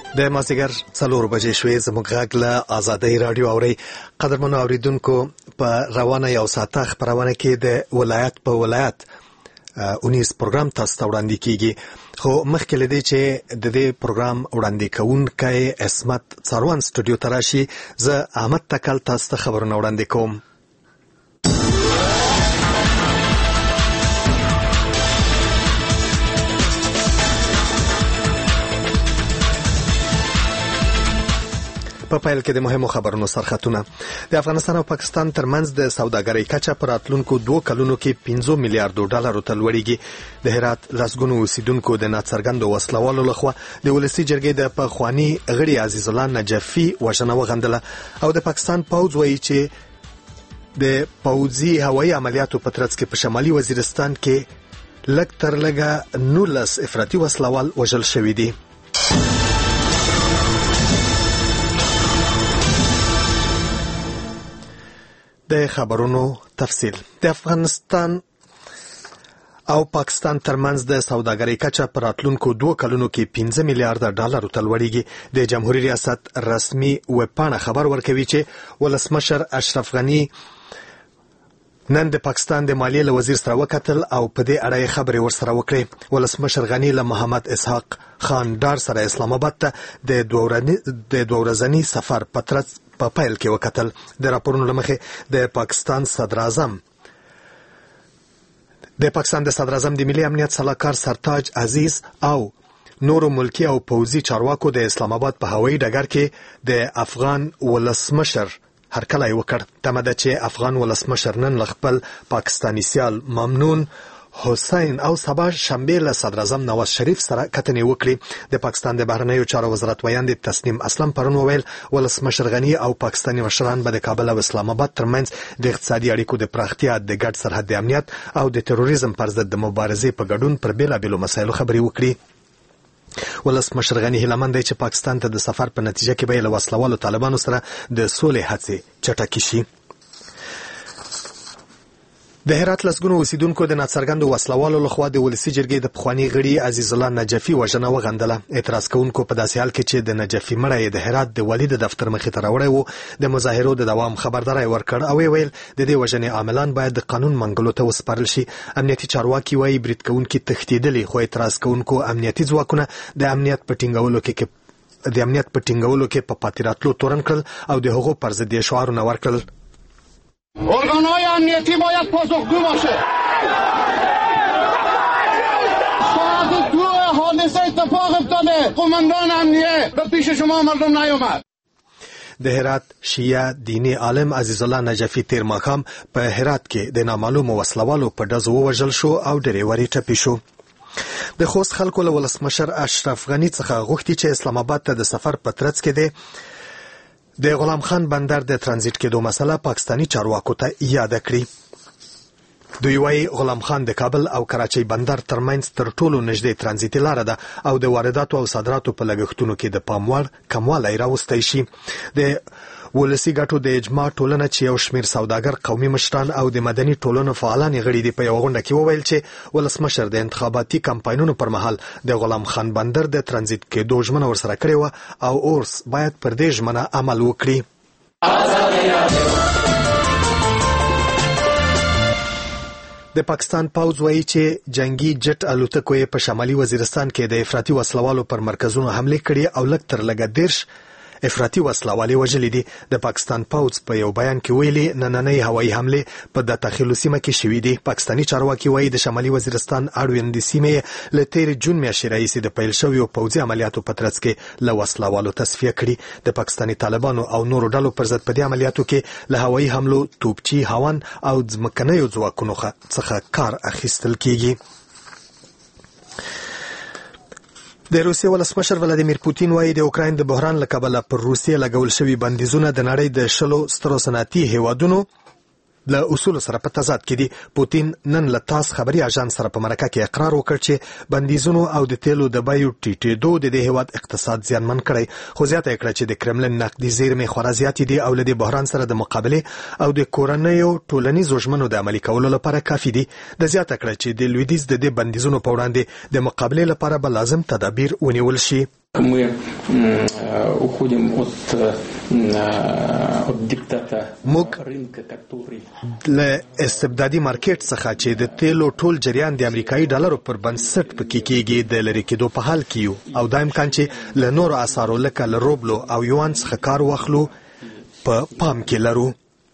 د مازدیګر 4 بجې شوې زموږ غږ له آزادۍ رادیو اوري. قدرمنو اوریدونکو، په روانه یو ساعته خبرونه کې د ولایت په ولایت 19 پروګرام تاسو ته وړاندې کیږي. خو مخکې لدی چې د دې پروګرام وړاندې کوونکی اسمت څاروان سټوډیو ته راشي، زه احمد تکل تاسو ته خبرونه وړاندې کوم. په پیل کې د مهمو خبرونو سرخطونه. د افغانستان او پاکستان ترمنځ د سوداګرۍ کچه پر راتلونکو 2 کلونو کې 15 میلیارډ ډالرو ته لوړیږي. د هرات لسګونو اوسیدونکو د ناڅرګندو وسلوالو لخوا د ولسی جرګې د پخوانی غړي عزیز الله نجفي وژنه وغندله، او د پاکستان پوځ وایي چې د پوځي هوایي عملیاتو په ترڅ کې په شمالي وزیرستان کې لږ تر لږه 19 افراطي وسلوال وژل شوي دي. د خبرونو تفصیل. د افغانستان او پاکستان ترمنځ د سوداګرۍ کچه پر راتلونکو 2 کلونو کې 15 میلیارډ ډالرو ته لوړیږي. د جمهوریت ریاست رسمي ویبپاڼه خبر ورکوي چې ولسمشر اشرف غنی نن د پاکستان د مالیې له وزیر سره وکتل او په دې اړه خبرې ورسره وکړې. ولسمشر غنی له محمد اسحاق خان ډار سره اسلام آباد ته د 2 ورځني سفر په پیل کې وکتل. د راپورونو لمخې د پاکستان د صدراعظم د ملي امنیت سلاکار سرتاج عزیز او نورو ملکی او پوځي چارواکو د اسلام آباد په هوایي ډګر کې د افغان ولسمشر هرکلی وکړ. تمه ده چې افغان ولسمشر نن له خپل پاکستاني سیال ممنون حسین او سبا شنبه له صدراعظم نواز شریف سره کتنې وکړي. د پاکستان د بهرنیو چارو وزارت ویاند تسنیم اسلم پرون وویل ولسمشر غنی او پاکستاني مشران به د کابل او اسلام آباد ترمنځ د اقتصادي اړیکو د پراختیا، د ګډ سرحد د امنیت او د تروریزم پر ضد د مبارزې په ګډون پر بیلابیلو مسایلو خبرې وکړي. ولسمشر غنی هیلهمند دی چې پاکستان ته د سفر په نتیجه کې به له وسلوالو طالبانو سره د سولې هڅې چټکې شي. د هرات لسګونو اوسیدونکو د ناڅرګندو وسلوالو لخوا د ولسی جرګې د پخوانی غړي عزیز الله نجفي وژنه وغندله. اعتراض کوونکو په داسې حال کې چې د نجفي مړی د هرات د والي د دفتر مخې ته راوړی و، د مظاهرو د دوام خبرداری ورکړ او ویل د دې وژنې عاملان باید د قانون منګلو ته وسپارل شي. امنیتي چارواکي وایي برید کوونکي تښتېدلي، خو اعتراض کوونکو امنیتي ځواکونه د امنیت په ټینګولو کې په پاتې راتلو تورن کړل او د هغو پر ضد یې شعارونه ورکړل. ارگانهای امنیتی باید پاسخگو باشه. ساعت 2 حادثه اتفاق افتاده، قماندان امنیه به پیش شما مردم نیامد. د هرات شیعه دینی عالم عزیز الله نجفي تیر ماښام په هرات کې د نامعلومو وسلوالو په ډزو ووژل شو او ډریوري ټپي شو. د خوست خلکو له ولسمشر اشرف غنی څخه غوښتي چې اسلام آباد ته د سفر په ترڅ کې د غلام خان بندر د ترانزیت کېدو مسله پاکستاني چارواکو ته یاد کړي. دوی وايي غلام خان د کابل او کراچۍ بندر ترمنځ تر ټولو نږدې ترانزیتي لاره ده او د وارداتو او صادراتو په لګښتونو کې د پام وړ کموالی راوستی شي. د ولسی ګټو د اجماع ټولنه چې یو شمیر سوداګر، قومي مشران او د مدني ټولنو فعالان غړي دي په یو غونډه کې وویل چې ولسمشر د انتخاباتي کمپاینونو پر مهال د غلام خان بندر د ترانزیت کېدو ژمنه ورسره کړې و او اوس باید پر دې ژمنه عمل وکړي. د پاکستان پوځ وایي چې جنگي جټ الوتکو په شمالي وزیرستان کې د افراطي وسلوالو پر مرکزونو حمله کړې او لږ تر لږه 10 افراطي وسلوالې وژلې دي. د پاکستان پوځ په یو بیان کې ویلي نننۍ هوایي حمله په داخلي سیمه کې شوې دي. پاکستاني چارواکي وایي د شمالي وزیرستان اړوند سیمې له تیر جون میاشتې راهیسې د پیل شویو پوځي عملیاتو په ترڅ کې له وسلوالو تصفیه کړي. د پاکستاني طالبانو او نورو ډلو پر ضد په دې عملیاتو کې له هوایي حملو، توپچي، هاون او ځمکنیو ځواکونو څخه کار اخیستل کیږي. د روسیې ولسمشر ولادیمیر پوتین وایي د اوکراین د بحران له کبله پر روسیې لګول شوي بندیزونه د نړۍ د 10 سترو صنعتي هیوادونو له اصول سره په تضاد کې دي. پوتین نن له تاس خبري اژانس سره په مرکه کې اقرار وکړ چې بندیزونو او د تیلو د بیو ټیټېدو د هیواد اقتصاد زیانمن کړی، خو زیاته کړه چې د کرملن نقدي زیرمې خورا زیاتې دي او له دې بحران سره د مقابله او د کورنیو ټولنیزو ژمنو د عملي کولو لپاره کافي دي. د زیاته کړه چې د لویدیځ د بندیزونو په وړاندې د مقابله لپاره به لازم تدابیر ونیول شي. Мы уходим от диктата рынка, который له استبدادي مارکیټ څخه چې د تیلو ټول جریان د امریکایي ډالرو پر بنسټ پکې کېږي د لرې کېدو په حال کې یو او دا امکان چې له نورو اسعارو لکه له روبلو او یوان څخه کار واخلو په پام کې لرو.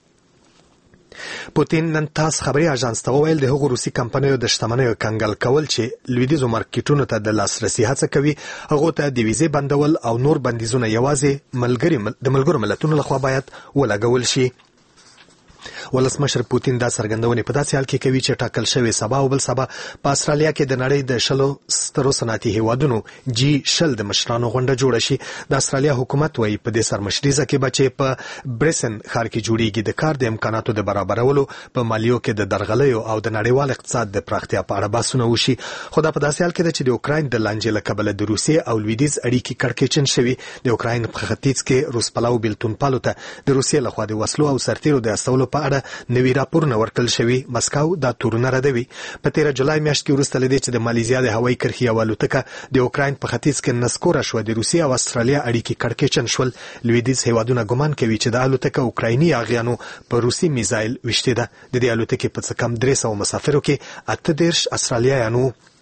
پوتین نن تاس خبري اژانس ته وویل د هغو روسي کمپنیو د شتمنیو کنګل کول چې لویدیځو مارکیټونو ته د لاسرسي هڅه کوي هغو ته د ویزې بندول او نور بندیزونه یوازې د ملګرو ملتونو لخوا باید ولګول شي. ولسمشر پوتین دا څرګندونې په داسې حال کې کوي چې ټاکل شوی سبا او بل سبا په استرالیا کې د نړۍ د 10 سترو صنعتي هیوادونو G20 د مشرانو غونډه جوړه شي. د استرالیا حکومت وايي په دې سرمشریزه کې بچي په بریسن ښار کې جوړیږي د کار د امکاناتو د برابرولو په مالیو کې د درغلیو او د نړیوال اقتصاد د پراختیا په اړه بحثونه وشي. خو دا په داسې حال کې ده چې د اوکراین د لانجې له کبله د روسیې او لویدیځ اړیکې کړکېچن شوي. د اوکراین په ختیځ کې روسپلاو بیلتونپالو ته د روسیې لخوا د وسلو او سرتیرو د استولو په اړه نوی راپورونه ورکړل شوي. مسکو دا تورونه ردوي. په 13 جولای میاشت کې وروسته لدې چې د مالیزیا د هوایي کرښې یوه الوتکه د اوکراین په ختیځ کې نسکوره شوه د روسیې او استرالیا اړیکې کړکېچن شول. لویدیځ هیوادونه ګمان کوي چې د الوتکه اوکرایني اغیانو په روسي میزایل وشتې ده. د دې الوتکې په څه کم 300 مسافرو کې 38 استرالیایانو.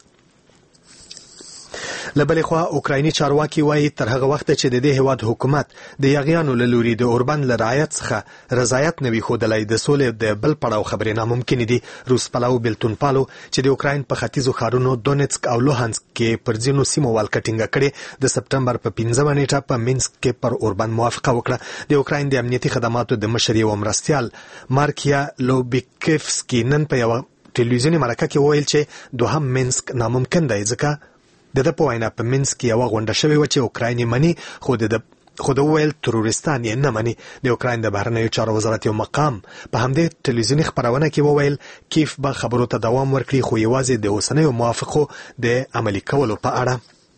لبلې خوا اوکرایني چارواکي وایي تر هغه وخت چې د دې هیواد حکومت د یاغیانو له لوري د اوربند له رعایت څخه رضایت نوي ښودلی د سولې د بل پړاو خبرې ناممکن دي. روسپلاو بیلتونپالو چې د اوکراین په ختیځو ښارونو دونیتسک او لوهانسک کې پر ځینو سیمو والکه ټینګه کړې د سپټمبر په 15 نیټه په مینسک کې پر اوربند موافقه وکړه. د اوکراین د امنیتي خدماتو د مشر یو مرستیال مارکیا لوبیکفسکي نن په یو ټلویزیوني مرکه کې وویل چې دوهم مینسک ناممکن دی ځکه د په وینا په مینسک کې یو غونډه شوې و چې اوکراین مني خو د ویل تروریستان یې نه مني. د اوکراین د بهرنیو چارو وزارت یو مقام په همدې ټلویزیوني خبرونه کې وویل کیف به خبرو ته دوام ورکړي خو یوازې د اوسنیو موافقو د عملي کولو په اړه.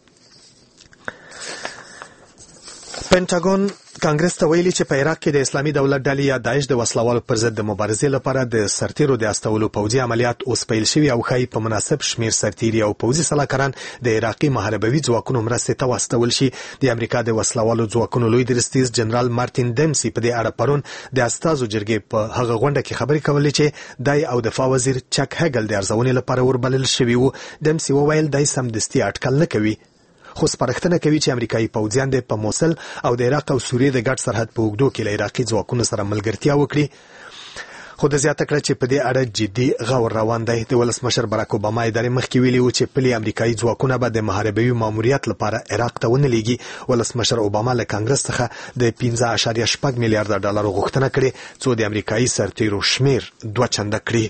پینټاګون کانګرس ته ویلي چې په عراق کې د اسلامي دولت ډلې یا داعش د وسلوالو پر ضد د مبارزې لپاره د سرتیرو د استولو پوځي عملیات اوس پیل شوي او ښایي په مناسب شمیر سرتیري او پوځي سلاکاران د عراقي محاربوي ځواکونو مرستې ته واستول شي. د امریکا د وسلوالو ځواکونو لوی درستیز جنرال مارټین ډیمسي په دې اړه پرون د استازو جرګې په هغه غونډه کې خبرې کولې چې دای او دفاع وزیر چک هګل د ارزونې لپاره وربلل شوي وو. ډیمسي وویل دای سمدستي اټکل نه کوي خو سپارښتنه کوي چې امریکایي پوځیان د په موصل او د عراق او سوریې د ګډ سرحد په اوږدو کې له عراقي ځواکونو سره ملګرتیا وکړي. خو د زیاته کړه چې په دې اړه جدي غور روان دی. د ولسمشر براک اوباما ادارې مخکې ویلي و چې پلي امریکایي ځواکونه به د محاربوي ماموریت لپاره عراق ته ونه لیږي. ولسمشر اوباما له کانګرس څخه د 15.8 میلیارډ ډالر غوښتنه کړې څو د امریکایي سرتیرو شمیر 2 چنده کړي.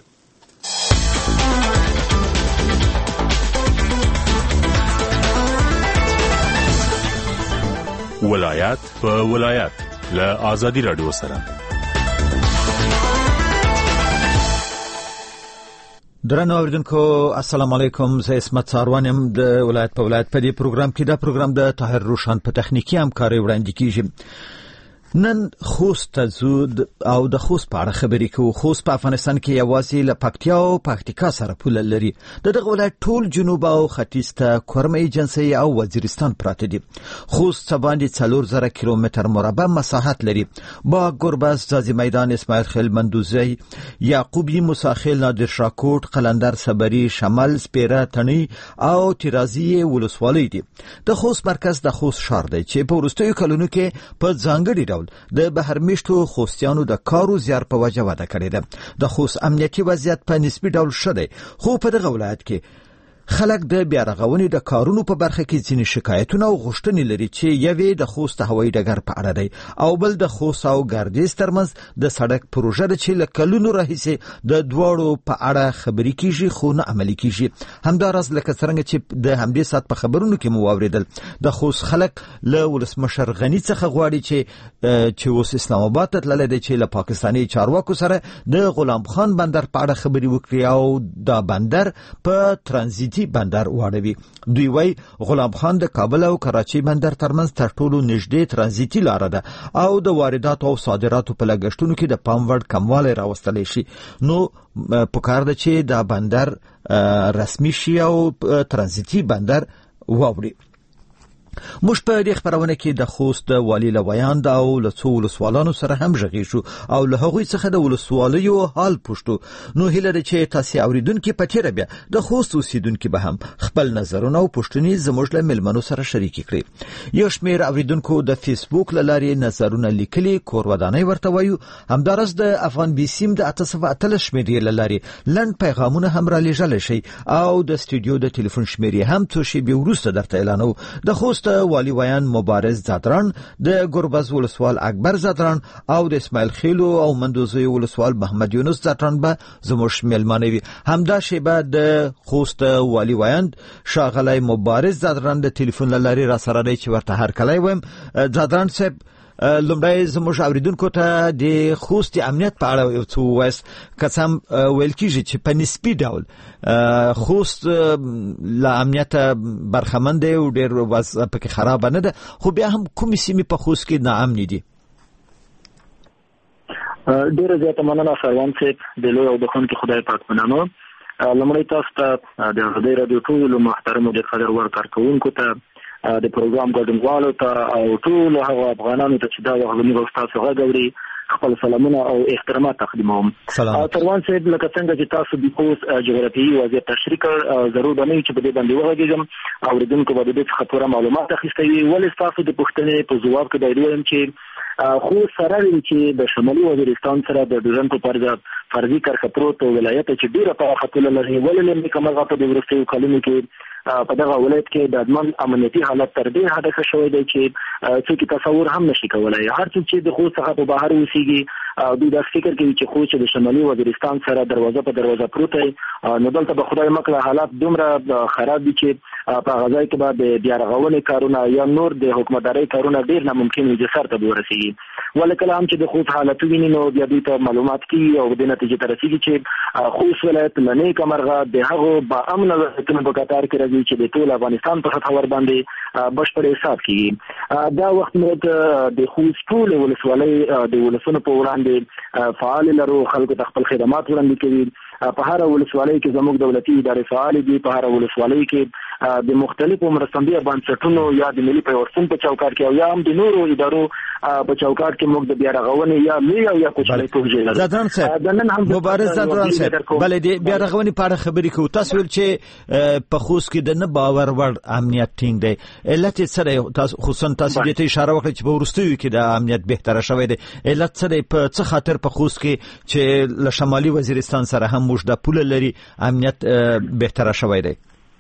ولایت په ولایت له آزادی رادیو سره. درنو اوریدونکو السلام علیکم. زه اسمت ساروانم د ولایت په ولایت په دې پروګرام کې دا پروګرام د طاهر روشان په تخنیکی همکاري وړاندې کیږي. نن خوست ته زود او د خوست په اړه خبرې کوو. خوست په افغانستان کې یوازې له پکتیا او پکتیکا سره پوله لري. دغه ولایت ټول جنوب او ختیځ ته کورمه ایجنسي او وزیرستان پراته دي. خوست باندې 4000 کیلومتر مربع مساحت لري. با گربز، زازی میدان، اسماعیل خیل، مندوزی، یعقوبی، موساخیل، نادر شاکوټ، قلندر، صبري، شمال، سپیره، تڼي او تیرازی ولسوالۍ دي. د خوست مرکز د خوست ښار دی چې په وروستیو کلونو کې په ځانګړي ډول د بهرمیشتو خوستیانو د کارو زیار په وجه وده کړې ده. د خوست امنیتي وضعیت په نسبي ډول ښه دی خو په دغه ولایت کې خلک د بیارغونې د کارونو په برخه کې ځینې شکایتونه او غوښتنې لري چې یوې د خوست هوایي ډګر په اړه دی او بل د خوست او ګردیز ترمنځ د سړک پروژه ده چې له کلونو راهیسې د دواړو په اړه خبرې کیږي خو نه عملي کیږي. همداراز لکه څنګه چې د همدې سات په خبرونو کې مو واوریدل د خوست خلک له ولسمشر غنی څخه غواړي چې اوس اسلام آباد ته تللی دی چې له پاکستاني چارواکو سره د غلام خان بندر په اړه خبرې وکړي او دا بندر په ترانزیت بندر واړوي. دوی وای غلام خان د کابل او کراچي بندر ترمنځ تر ټولو نږدې ترانزیتي لار ده او د وارداتو او صادراتو په لګښتونو کې د پام وړ کموالی راوستلی شي. نو پکار ده چې دا بندر رسمي شي او ترانزیتي بندر واوړي. موږ په دې خبرونه کې د خوست والي لویاند او له څو ولسوالانو سره هم غږی شو او له هغوی څخه د ولسوالیو حال پوښتو. نو هیله ده چې تاسو اوریدونکو په تیر بیا د خوست اوسیدونکو به هم خپل نظرونه او پوښتنې زموږ له ملمنو سره شریک کړي. یو شمېر اوریدونکو د فیسبوک له لارې نظرونه لیکلي، کور ودانۍ ورته وایو. همدارس د افغان بي سیم د 883 شمېرې له لارې لنډ پیغامونه هم را لیږلی شي او د سټوډیو د ټلیفون شمېرې هم څو شېبې وروسته درته اعلانو. د خوست والي ویان مبارز زادران، د ګربز ولسوال اکبر زادران او د اسماعیل خیلو او مندوزي ولسوال محمد یونس زادران به زموږ مېلمانه وي. همدا شیبه د خوست والي ویان شاغلی مبارز زادران د ټلیفون له لارې را سره دی چې ورته هرکلی وایم. زادران صاحب، لومړی زموږ اوریدونکو ته د خوست امنیت په اړه یو څه ووایاست. که څه هم ویل کېږي چې په نسبي ډول خوست له امنیته برخمن دی او ډېر وضع پکې خرابه نه ده، خو بیا هم کومې سیمې په خوست کې ناامنې دي؟ ډېره زیاته مننه سروان صاحب، د لوی او بخښونکي خدای پاک په نامه. لومړی تاسو ته د ازادۍ راډیو ټولو محترمو ډېر قدر وړ کارکوونکو ته، د پروګرام ګډونوالو ته او ټولو هغو افغانانو ته چې دا وخت زموږ او ستاسو غږ اوري خپل سلامونه او احترامات تقدیموم. سروان صاحب، لکه څنګه چې تاسو د خوست جغرافیایي وضعیت تشریح کړ، ضرور به نه وي چې په دې باندې وغږېږم. اوریدونکو به د دې څخه پوره معلومات اخیستی وي. ولې ستاسو د پوښتنې په ځواب کې باید ووایم چې خوست سره چې د شمالي وزیرستان سره د ډیورنډ په پرځ فرضي کرښه پروت ولایت چې ډېره پراخه پوله لري، ولې لومړی کمرغه په دې وروستیو کلونو کې په دغه ولایت کې د امنیتي حالت تر دې حده ښه شوی دی چې څوک تصور هم نشي کولی. هر څوک چې د خوست څخه په بهر اوسېږي دوی دا فکر کوي چې خوست د شمالي وزیرستان سره دروازه په دروازه پروت دی، نو دلته به خدای مکړه حالات دومره خراب دي چې په هغه ځای کې به د بیا رغونې کارونه یا نور د حکومتدارۍ کارونه ډېر ناممکن وي چې سر ته به ورسېږي. ولې کله هم چې د خوست حالت وویني نو بیا دوی ته معلومات کېږي او دې نتیجې ته رسېږي چې خوست ولایت له نیکه مرغه د هغو باامنه ولایتونو په کتار کې راځي چې د ټول افغانستان په سطحه ورباندې بشپړ حساب کېږي. دا وخت موږ د خوست ټولې ولسوالۍ د ولسونو په وړاندې فعال لرو، خلکو ته خپل خدمات وړاندې کوي. په هر ولسوالۍ کې زموږ دولتي ادارې فعال دي، په هر ولسوالۍ کې د مختلفو مرستندویه بنسټونو یا د ملي پیوستون په چوکاټ کې او یا هم د نورو ادارو په چوکاټ کې موږ د بیا رغونې یا لوی او یا کوچنۍ پروژې لرو. زادران صاحب، مبارز زادران صاحب، بلې د بیا رغونې په اړه خبرې کوو. تاسو ویل چې په خوست کې د نه باور وړ امنیت ټینګ دی. علت څه دی؟ خصوصا تاسو دې ته اشاره وکړه چې په وروستیو کې د امنیت بهتره شوی دی. علت څه دی؟ په څه خاطر په خوست کې چې له شمالي وزیرستان سره هم موږ د پوله لري امنیت بهتره شوی دی؟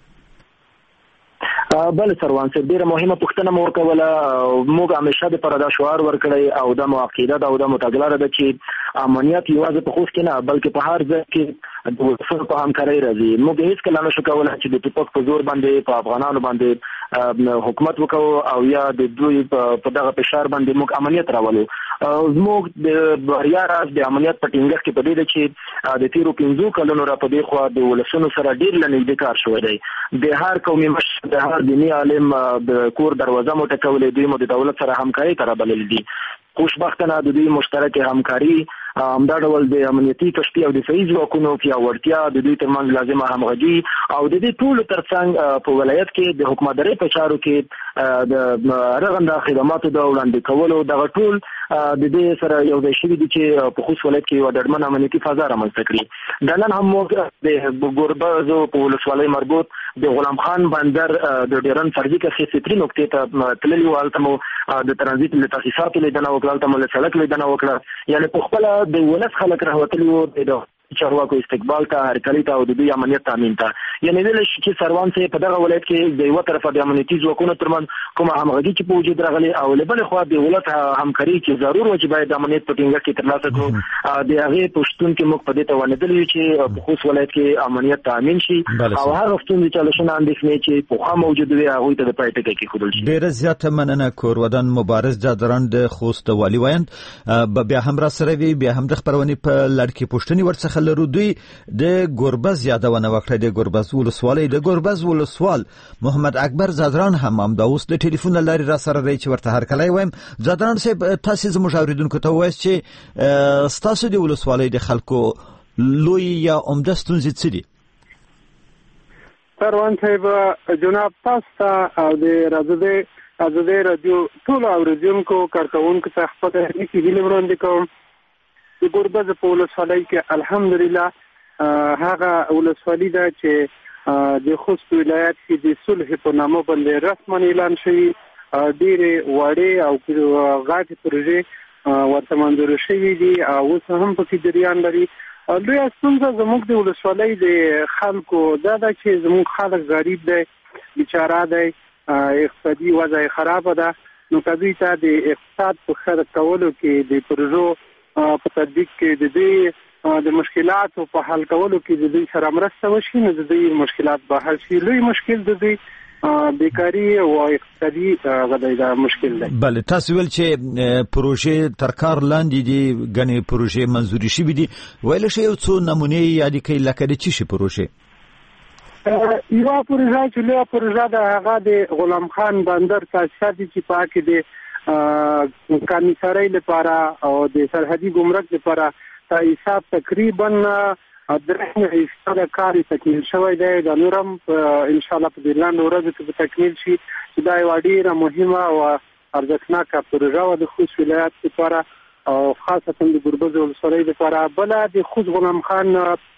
بل سروان صاحب، ډیره مهمه پوښتنه مو وکړه. موږ همیشه د پردا شعار ورکړی او د معقیده ده او د متګلاره ده چې امنیت یوازې په خوست کې نه بلکې په هر ځای کې د ولسونو په همکارۍ راځي. موږ هیڅکله نشو کولی چې د ټوپک په زور باندې په افغانانو باندې حکومت وکړو او یا د دوی په دغه فشار باندې موږ امنیت راولو. زموږ د بریا راز د امنیت په ټینګښت کې په دې ده چې د تیرو 15 کلونو را په دې خوا د ولسونو سره ډېر له نږدې کار شوی دی. د هر قومي مشر، د هر دیني عالم د کور دروازه مو ټکولې، دوی مو د دولت سره همکارۍ ته رابللي دي. خوشبختانه د دوی مشترکه همکاري همدا ډول د امنیتي کشتي او دفاعي ځواکونو پیاوړتیا، د دوی ترمنځ لازمه همغږي او د دې ټولو ترڅنګ په ولایت کې د حکومتدارۍ په چارو کې د رغنده خدماتو د وړاندې کولو دغه ټول د دې سره یو ځای شوي دي چې په خوست ولایت کې یوه ډاډمنه امنیتي فضا رامنځته کړي. د نن هم موږ د ګربزو په ولسوالۍ مربوط د غلام خان بندر د ډیورنډ فرضي کرښې فطري نقطې ته تللي وو. هلته مو د ترانزیت له تاسیساتو لیدنه وکړه، هلته مو له سړک لیدنه وکړه. یعنې په خپله د ولس خلک راوتلي وو د چارواکو استقبال ته، هرکلي ته او د دوی امنیت تامین ته. یعنې ویلی شي چې سروان صاحب په دغه ولایت کې د یوه طرفه د امنیتي ځواکونو ترمنځ کومه همغږي چې په وجود راغلې او له بلې خوا د ولس همکاري چې ضرور وه چې باید د امنیت په ټینګښت کې ترلاسه کړو، د هغې په شتون کې موږ په دې توانېدلي یو چې په خوست ولایت کې امنیت تامین شي او هغه ستونزې چالشونه اندېښنې چې پخوا موجود وي هغوی ته د پای ټکی کېښودل شي. ډېره زیاته مننه. کورودان مبارز جادران د خوست والي ویاند بیا هم را سره وي، بیا هم د خپرونې په لړ کې پوښتنې ورڅخه لرو. دوی د ګربز یادونه وکړه، د ګربز ولسوالۍ د ګربز ولسوال محمد اکبر زادران هم دا اوس د ټلیفون له لارې را سره دی چې ورته هرکلی وایم. زادران صاحب، تاسې زموږ اورېدونکو ته ووایاست چې ستاسو د ولسوالۍ د خلکو لوی یا عمده ستونزې څه دي؟ سروان صاحب جناب تاسو ته او د ازادي رادیو ټول اوریدونکو کارکونکو ته خپل نیکی هیله وړاندې کوم. د ګوربز په ولسوالۍ کې الحمدلله هغه ولسوالۍ ده چې د خوست ولایت کې د صلح په نامه باندې رسماً اعلان شوی. ډېرې وړې او غټې پروژې ورته منظور شوي دي او اوس هم پکې جریان لري. لویه ستونزه زموږ د ولسوالۍ د خلکو دا ده چې زموږ خلک غریب دی، بیچاره دی، اقتصادي وضع خرابه ده. نو دوی ته د اقتصاد په ښه کولو کې د پروژو په تطبیق کې د دې د مشکلاتو په حل کولو کې د دوی سره مرسته وشي، نو د دوی مشکلات به حل شي. لوی مشکل د دوی بیکاری او اقتصادي غدای دا مشکل دی. بله، تاسو ویل چې پروژې تر کار لاندې دي، غني پروژې منځوري شوي دي. ویل شي یو څو نمونې یاد کړئ لکه د چی شي پروژې؟ یو پروژه چې له پروژه د هغه د غلام خان بندر تاسیس دي چې پاکي د کامیسارۍ لپاره او د سرحدي ګمرک لپاره حساب تقریبا 3% کار تکمیل شوی دی. د نورم ان شاء الله په دلان ورځ کې تکمیل شي. دا یو ډیره مهمه او ارزښتناکه پروژه و د خوست ولایت لپاره او خاصه د ګوربز ولسوالۍ لپاره. بل د خوست غلام خان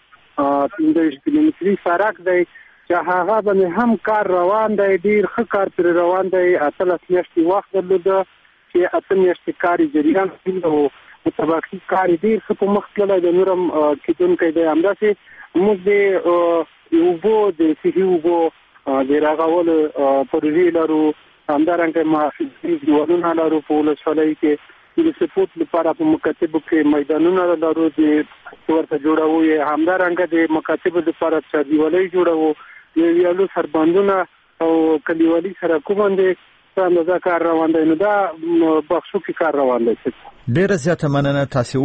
15 کیلومتري سړک دی چې هغه باندې هم کار روان دی، ډیر ښه کار پر روان دی. 18 میاشتې وخت درلوده چې 8 میاشتې کار جریان کړی او متبقي کار ډیر ښه په مخ تللی. د نورم کېدونکی دی. همداسې موږ د اوبو د صحي اوبو د راغولو پروژې لرو، همدارنګه معافي دیوالونه لرو په ولسوالۍ کې. د سپورت لپاره په مکاتبو کې میدانونه لرو چې ورته جوړوو. همدارنګه د مکاتبو لپاره چاردیوالۍ جوړوو. ویالو سربندونه او کلیوالي سړکونه باندې اندازه کار روان دی. نو دا بخشو کې کار روان دی. ډیره زیاته مننه. تاسو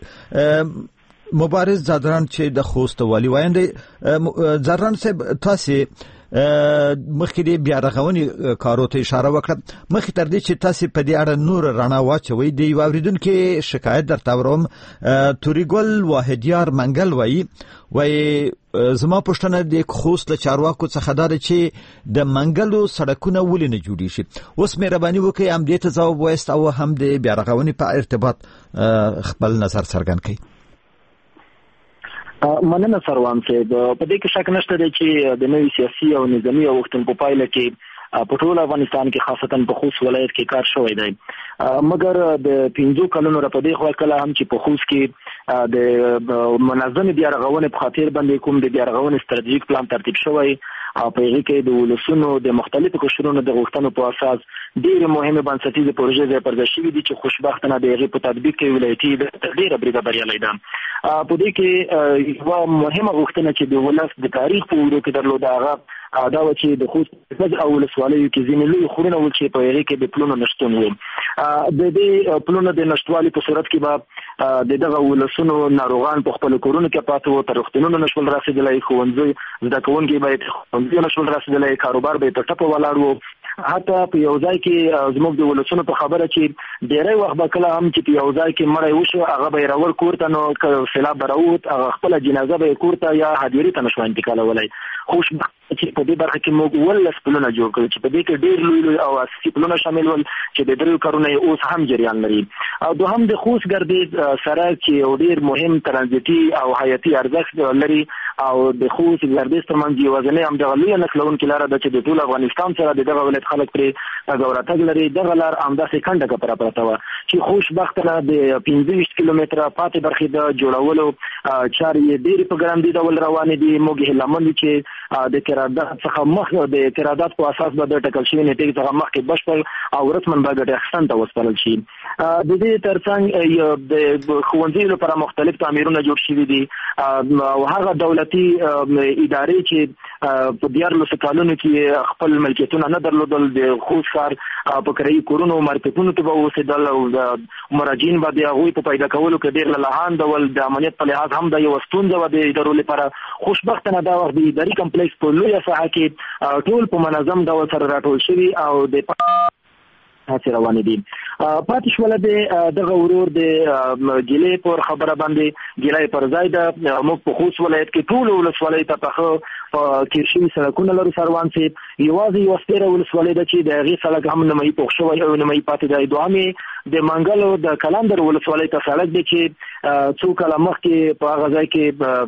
اوسئ مبارز زادران چې د خوست والی وایي. زادران صاحب تاسو مخکې د بیا رغونې کارو ته اشاره وکړه. مخکې تر دې چې تاسو په دې اړه نور رڼا واچوي، د یو اوریدونکو شکایت درته ورم. توریګل واحدیار منګل وایي زما پښتنه د خوست له چارواکو څخه دا چې د منګلو سړکونه ولې نه جوړی شي. اوس مهرباني وکړئ هم دې ته ځواب وایست او هم د بیا رغونې په ارتباط خپل نظر څرګند کړئ. مننه سروان صاحب. په دې کې شک نشته دی چې د نوي سیاسي او نظامی اوښتون په پایله کې په ټول افغانستان کې خاصتا په خوست ولایت کې کار شوی دی. مګر د 15 کلونو را پدې خو کله هم چې په خوست کې د منظم بیا رغونې په خاطر باندې کوم د بیا رغونې ستراتیژیک پلان ترتیب شوی او په هغه کې د ولسونو د مختلفو قشرونو د غوښتنو په اساس ډېر مهمه بنسټیزه پروژې پرځ شوې دي چې خوشبختانه د هغه په تطبیق کې ولایتي د ډېر بریده بریالي ده. په دې کې یو مهمه غوښتنه چې د ولس د تاریخ په وړو کې درلوده هغه دا و چې د خوست او ولسوالیو کې ځینې لوی خورونه و چې په هغه کې د پلونو نشټون و. د دې پلونو د نشټوالي په صورت کې به د دغه ولسونو ناروغان په خپل کورونو کې پاتې وو، تر روغتونونو نشول رسیدلای، ښوونځي زده کوونکي به ښوونځي نشول رسیدلای، کاروبار به په ټپه ولاړ وو. حتی په یو ځای کې زموږ د ولسونو په خبره چې ډېری وخت به کله هم چې په یو ځای کې مړی وشو هغه به یې راور کور ته، نو سیلاب به راووت هغه خپله جنازه به یې کور ته یا هدیرې ته نشو انتقالولی. خوشبخته چې په دې برخه کې موږ 18 پلونه جوړ کړل چې په دې کې ډېر لوی او اساسي پلونه شامل ول چې د درو کارونه اوس هم جریان لري. او دوهم د خوست ګردیز سړک چې یو ډېر مهم ترانزیتي او حیاتي ارزښت لري او د خوست ګردیز ترمنځ یوازینۍ همدغه لویه نښلونکې لاره ده چې د ټول افغانستان سره د دغه ولایت خلک پرې ګوراتګ لري. دغه لار همداسې کنډه کپره پرته وه چې خوشبختانه د 15 کیلومتره پاتې برخې د جوړولو چارې یې ډېرې په ګړندي ډول روانې دي. موږ هیله مند یو چې د قرارداد څخه مخکې د قرارداد په اساس به د ټاکل شوي نیټې څخه مخکې بشپړ او رسماً به ګټې اخیستن ته وسپارل شي. د دې ترڅنګ د ښوونځیو لپاره مختلف تعمیرونه جوړ شوي دي او هغه دولتي ادارې چې په 14 کالونو کې خپل ملکیتونه نه درلودل د خوست ښار په کرایي کورونو مارکیټونو کې به اوسېدل او د مراجعین به د هغوی په پیدا کولو کې ډېر لالهان ډول د امنیت په لحاظ هم دا یوه ستونزه وه د ادارو لپاره. خوشبختانه دا وخت د اداري کمپلیکس په لویه ساحه کې ټول په منظم ډول سره راټول شوي او د هڅې روانې دي. پاتې شوله دغه ورور د ګیلې پر خبره باندې ګیلې پر ځای د موږ په خوست ولایت کې ټول ولسوالۍ ته په کیرشي سړکونه لرو سروان سي یوازې یو سپیره ولسوالۍ ده چې د هغې سړک هم نمایي پوښ شوی او نمایي پاتې دی. دوامې د منګلو د کلندر ولسوالۍ ته سړک دی چې څو کاله مخکې په هغه ځای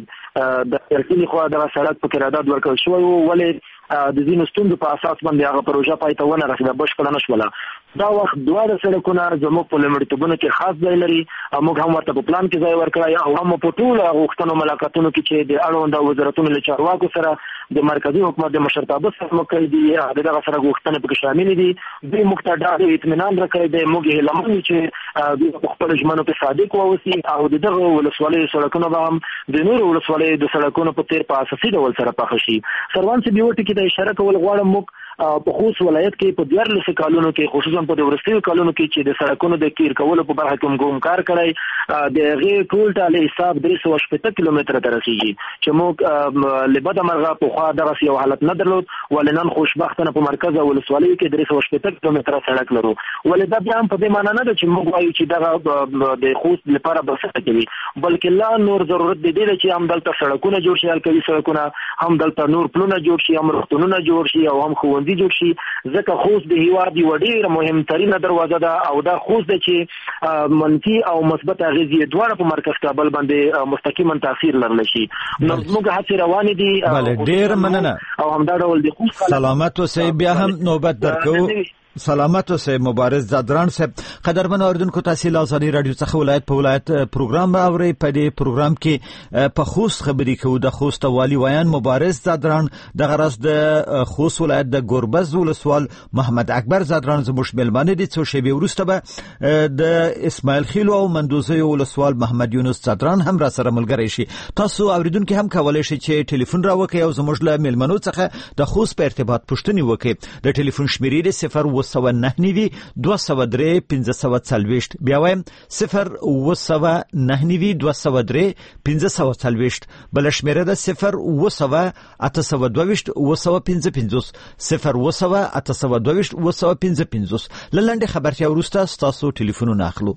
کې د ترکیلي خوا دغه سړک په قرارداد ورکړل شوی و، ولې د ځینو ستونزو په اساس باندې هغه پروژه پای ته ونه رسېده، بشپړه نه شوله. دا وخت دواړه سړکونه زموږ په لومړیتوبونو کې خاص ځای لري، موږ هم ورته په پلان کې ځای ورکړی او هم په ټولو غوښتنو ملاقاتونو کې چې د اړونده وزارتونو له چارواکو سره د مرکزي حکومت د مشرتابه سره موږ کړي دي، دغه سره غوښتنې پکې شاملې دي. دوی موږ ته ډاډ اطمینان راکړی دی، موږ هیله مند یو چې دوی په خپلو ژمنو کې صادق واوسي او د دغه ولسوالیو سړکونه به هم د نورو ولسوالیو د سړکونو په څېر په اساسي ډول سره پاخه شي. سروان صاحب یو ټکي ته اشاره کول غواړم، موږ په خوست ولایت کې په 14 کالونو کې خصوصا په وروستیو کالونو کې چې د سړکونو د کیر کولو په برخه کې کوم کار کړی د هغې ټول ټاله حساب 380 کیلومتره ته رسیږي چې موږ له بده مرغه پخوا دغسې یو حالت نه درلود، ولې نن خوشبختانه په مرکز ولسوالیو کې 380 کیلومتره سړک لرو. ولې دا بیا هم په دې معنی نه ده چې موږ وایو چې دغه د خوست لپاره بسنه کوي، بلکې لا نور ضرورت دی چې هم دلته سړکونه جوړ شي، حلقوي سړکونه هم دلته نور پلونه جوړ شي، هم روغتونونه جوړ شي او هم ښوونځي جوړ شي. ځکه خوست د هیواد یوه ډېره مهمترینه دروازه ده او دا خوست ده چې منفي او مثبت اغېزې دواړه په مرکز کابل باندې مستقیما تاثیر لرلی شي. نو زموږ هڅې روانې دي. بله، ډېر مننه. او همدا ډول د خوست سلامت اوسئ، بیا هم نوبت درکو. سلامت اوسئ مبارز زادران صاحب. قدرمن اوریدونکو، تاسو له ازادي رادیو څخه ولایت په ولایت پروګرام اورئ. په دې پروګرام کې په خوست خبرې کوو. د خوست والی ویان مبارز زادران، د غرض د خوست ولایت د ګوربز ولسوال محمد اکبر زادران زموږ مېلمانه دي. څو شېبې وروسته به د اسماعیل خیلو او مندوزي ولسوال محمد یونس زادران هم را سره ملګری شي. تاسو اوریدونکو هم کولای شئ چې ټلیفون راوکړئ او زموږ له مېلمنو څخه د خوست په ارتباط پوښتنې وکړئ. د ټلیفون شمیرې 0 203 540. بیا وایم 0 203 540. بل شمیره ده 0 822 255 0 822 255. لنډه خبرتیا وروسته ستاسو ټلیفونونه اخلو.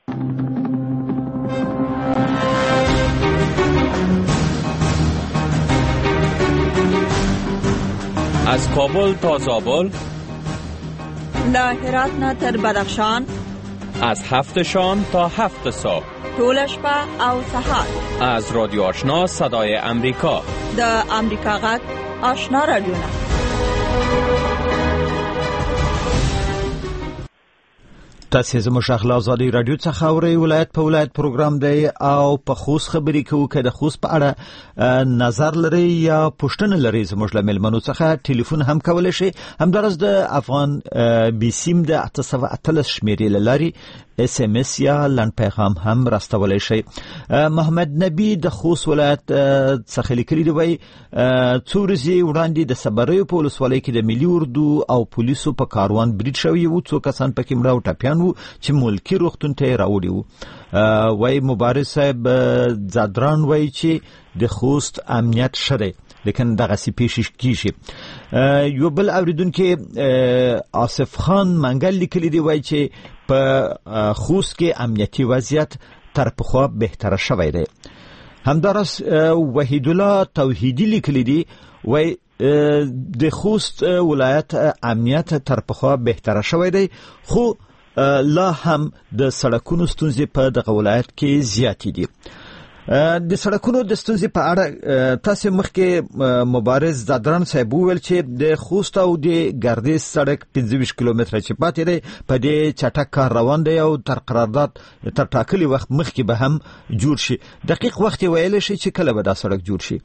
از کابل تا زابل، له هرات نه تر بدخشان، از 7 شام تا 7 صبح، طول شپه او سحر، از رادیو آشنا صدای امریکا، د امریکا غږ آشنا رادیو. تاسو زموږ اخلا ازادي رادیو څخه اورئ. ولایت په ولایت پروګرام دی او په خوست خبرې کوو. که د خوست په اړه نظر لري یا پوښتنه لري، زموږ له مېلمنو څخه ټلیفون هم کولی شي. همداراز د افغان بي سیم د 813 شمیرې له لارې SMS یا لنډ پیغام هم راستولی شي. محمد نبی د خوست ولایت څخه لیکلي دی، وایي څو ورځې وړاندې د صبریو په ولسوالۍ کې د ملي اردو او پولیسو په کاروان برید شوی و. څو کسان پکې مړه او ټپیان و چې ملکي روغتون ته یې راوړي و. وایي مبارز صاحب زادران وایي چې د خوست امنیت ښه دی، لیکن دغسې پیښې کېږي. یو بل اوریدونکی آصف خان منګل لیکلی دی، وایي چې په خوست کې امنیتي وضعیت تر پخوا بهتره شوی دی. همداراز وحید الله توحیدی لیکلی دی، وایي د خوست ولایت امنیت تر پخوا بهتره شوی دی، خو لا هم د سړکونو ستونزې په دغه ولایت کې زیاتې دي. د سړکونو د ستونزې په اړه تاسو مخکې مبارز زادران صاحب وویل چې د خوست او د ګردیز سړک 25 کیلومتره چې پاتې دی په دې چټک کار روان دی او تر قرارداد تر ټاکلي وخت مخکې به هم جوړ شي. دقیق وخت ویلی شي چې کله به دا سړک جوړ شي؟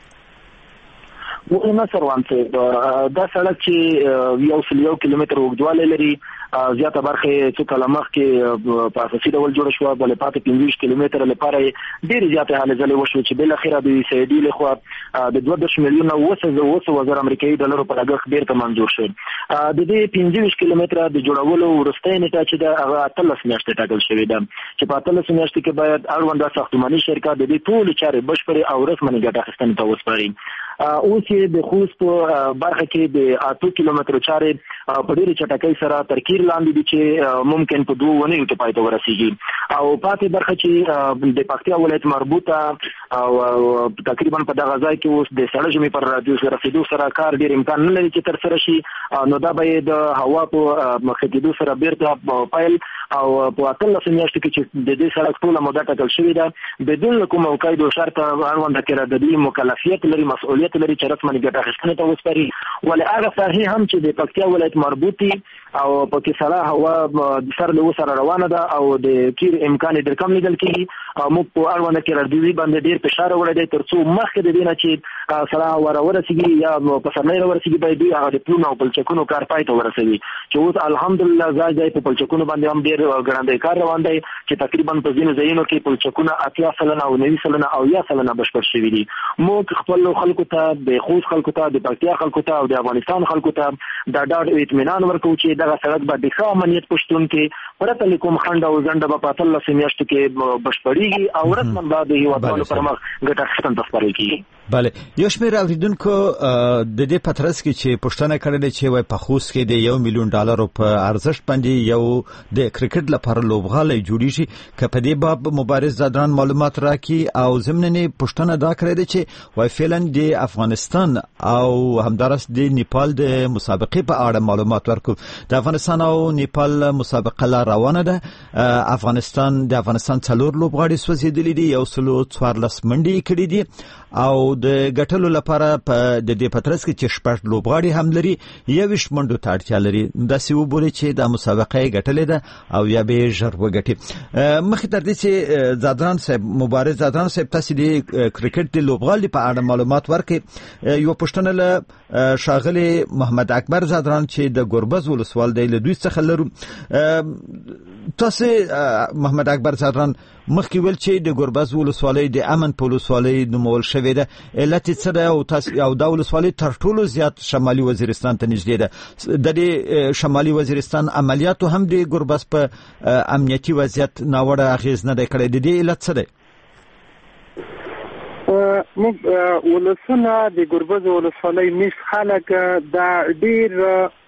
نه سروان صاحب، دا سړک چې 1 کیلومتر اوږدوالی لري، زیاته برخه څو کاله مخکې په اساسي ډول جوړه شوه، بلې پاتې 25 کیلومتره لپاره ډېرې زیاتې هلې ځلې وشوې چې بالاخره د سعودي لخوا د 2.5 میلیونه 700,000 امریکایي ډالرو په لګښت بیرته منظور شو. د دې 25 کیلومتره د جوړولو وروستۍ نیټه چې ده هغه 18 میاشتې ټاکل شوې ده چې په 18 میاشتې کې باید اړونده ساختماني شرکت د دې ټولې چارې بشپړې او رسمي ګټه اخیستنې ته وسپاري. اوس د خوست برخه کې د 8 کیلومتر چارې په ډېر چټکۍ سره ترکیر لاندې دي چې ممکن په 2 ونیو کې پای ته ورسیږي او پاتې برخه چې د پکتیا ولایت مربوطه او تقریبا په دغه ځای کې اوس د سړک جمع پر رادیو سره رسیدو سره کار ډېر امکان نه لري چې تر سره شي نو دا به د هوا په مخکېدو سره بیرته پایل او په 13 میاشتو کې چې د دې سړک ټوله موده ټاکل شوې ده بدون کوم قید او شرط اړوند کړه د دې مکلفیت لري مسؤلیت لري چې رسمي ګټه اخیستنه ته وسپاري ولې هغه ساحې هم چې د پکتیا ولایت مربوطي او پکې سره هوا سر له سره روانه ده او د کیر امکان ډېر کم لیدل کیږي او موږ په اړوند کړه د دې باندې ډېر فشار وړي دی ترڅو مخکې د دې نه چې سره هوا ورسیږي یا په سرنۍ ورسیږي باید دوی هغه د پلونو او پلچکونو کار پای ته ورسوي چې اوس الحمدلله ځای په پلچکونو باندې هم ډېر ګړندی کار روان دی چې تقریبا په ځینو ځایونو کې پلچکونه 80% او 90% او 10% بشپړ شوي دي موږ خپل خلکو ته د خوست خلکو ته د پکتیا خلکو ته او د افغانستان خلکو ته دا ډاډ اطمینان ورکوي چې دغه سړک به د ښه امنیت پښتون کې پرته له کوم خنډ او ځنډه به په 13 میاشتو کې بشپړېږي او رسما به د هیوادوالو پر مخ ګټه اخیستنه تسپارل کېږي. بله یو شمېر اوریدونکو د دې په ترڅ کې چې پوښتنه کړې ده چې وای په خوست کې د $1 میلیون په ارزښت باندې یو د کرکټ لپاره لوبغالی جوړیږي که په دې باب مبارز زادران معلومات راکړي او ضمناً پوښتنه دا کړې ده چې وای فعلا د افغانستان او همدارس د نیپال د مسابقې په اړه معلومات ورکړو د افغانستان او نیپال مسابقه لا روانه ده افغانستان 4 لوبغاړي سوځېدلي دي 114 منډې کړې دي او د ګټلو لپاره په د دې پترس کې چې شپږ لوبغاړي هم لري 21 منډو ته اړتیا لري دا سی وبولي چې د مسابقه ګټلې ده او یا به ژر وګټي مخکې تر دې چې زادران صاحب مبارز زادران صاحب تاسو د کرکټ د لوبغاړي په اړه معلومات ورکړي یو پښتنه له شاغلي محمد اکبر زادران چې د ګوربز ولسوال دی له دوی څخه لرو تاسو محمد اکبر زادران مخکې ویل چې د ګوربز ولسوالۍ د امن په ولسوالۍ نومول شوې ده علت څه ده او تاسو او د ولسوالۍ تر ټولو زیات شمالي وزیرستان ته نږدې ده د دې شمالي وزیرستان عملیاتو هم د ګوربز په امنیتي وضعیت ناوړه اغیز نه دی کړی د دې علت څه دی موږ ولسونه د ګوربز ولسوالۍ مش خلک دا ډیر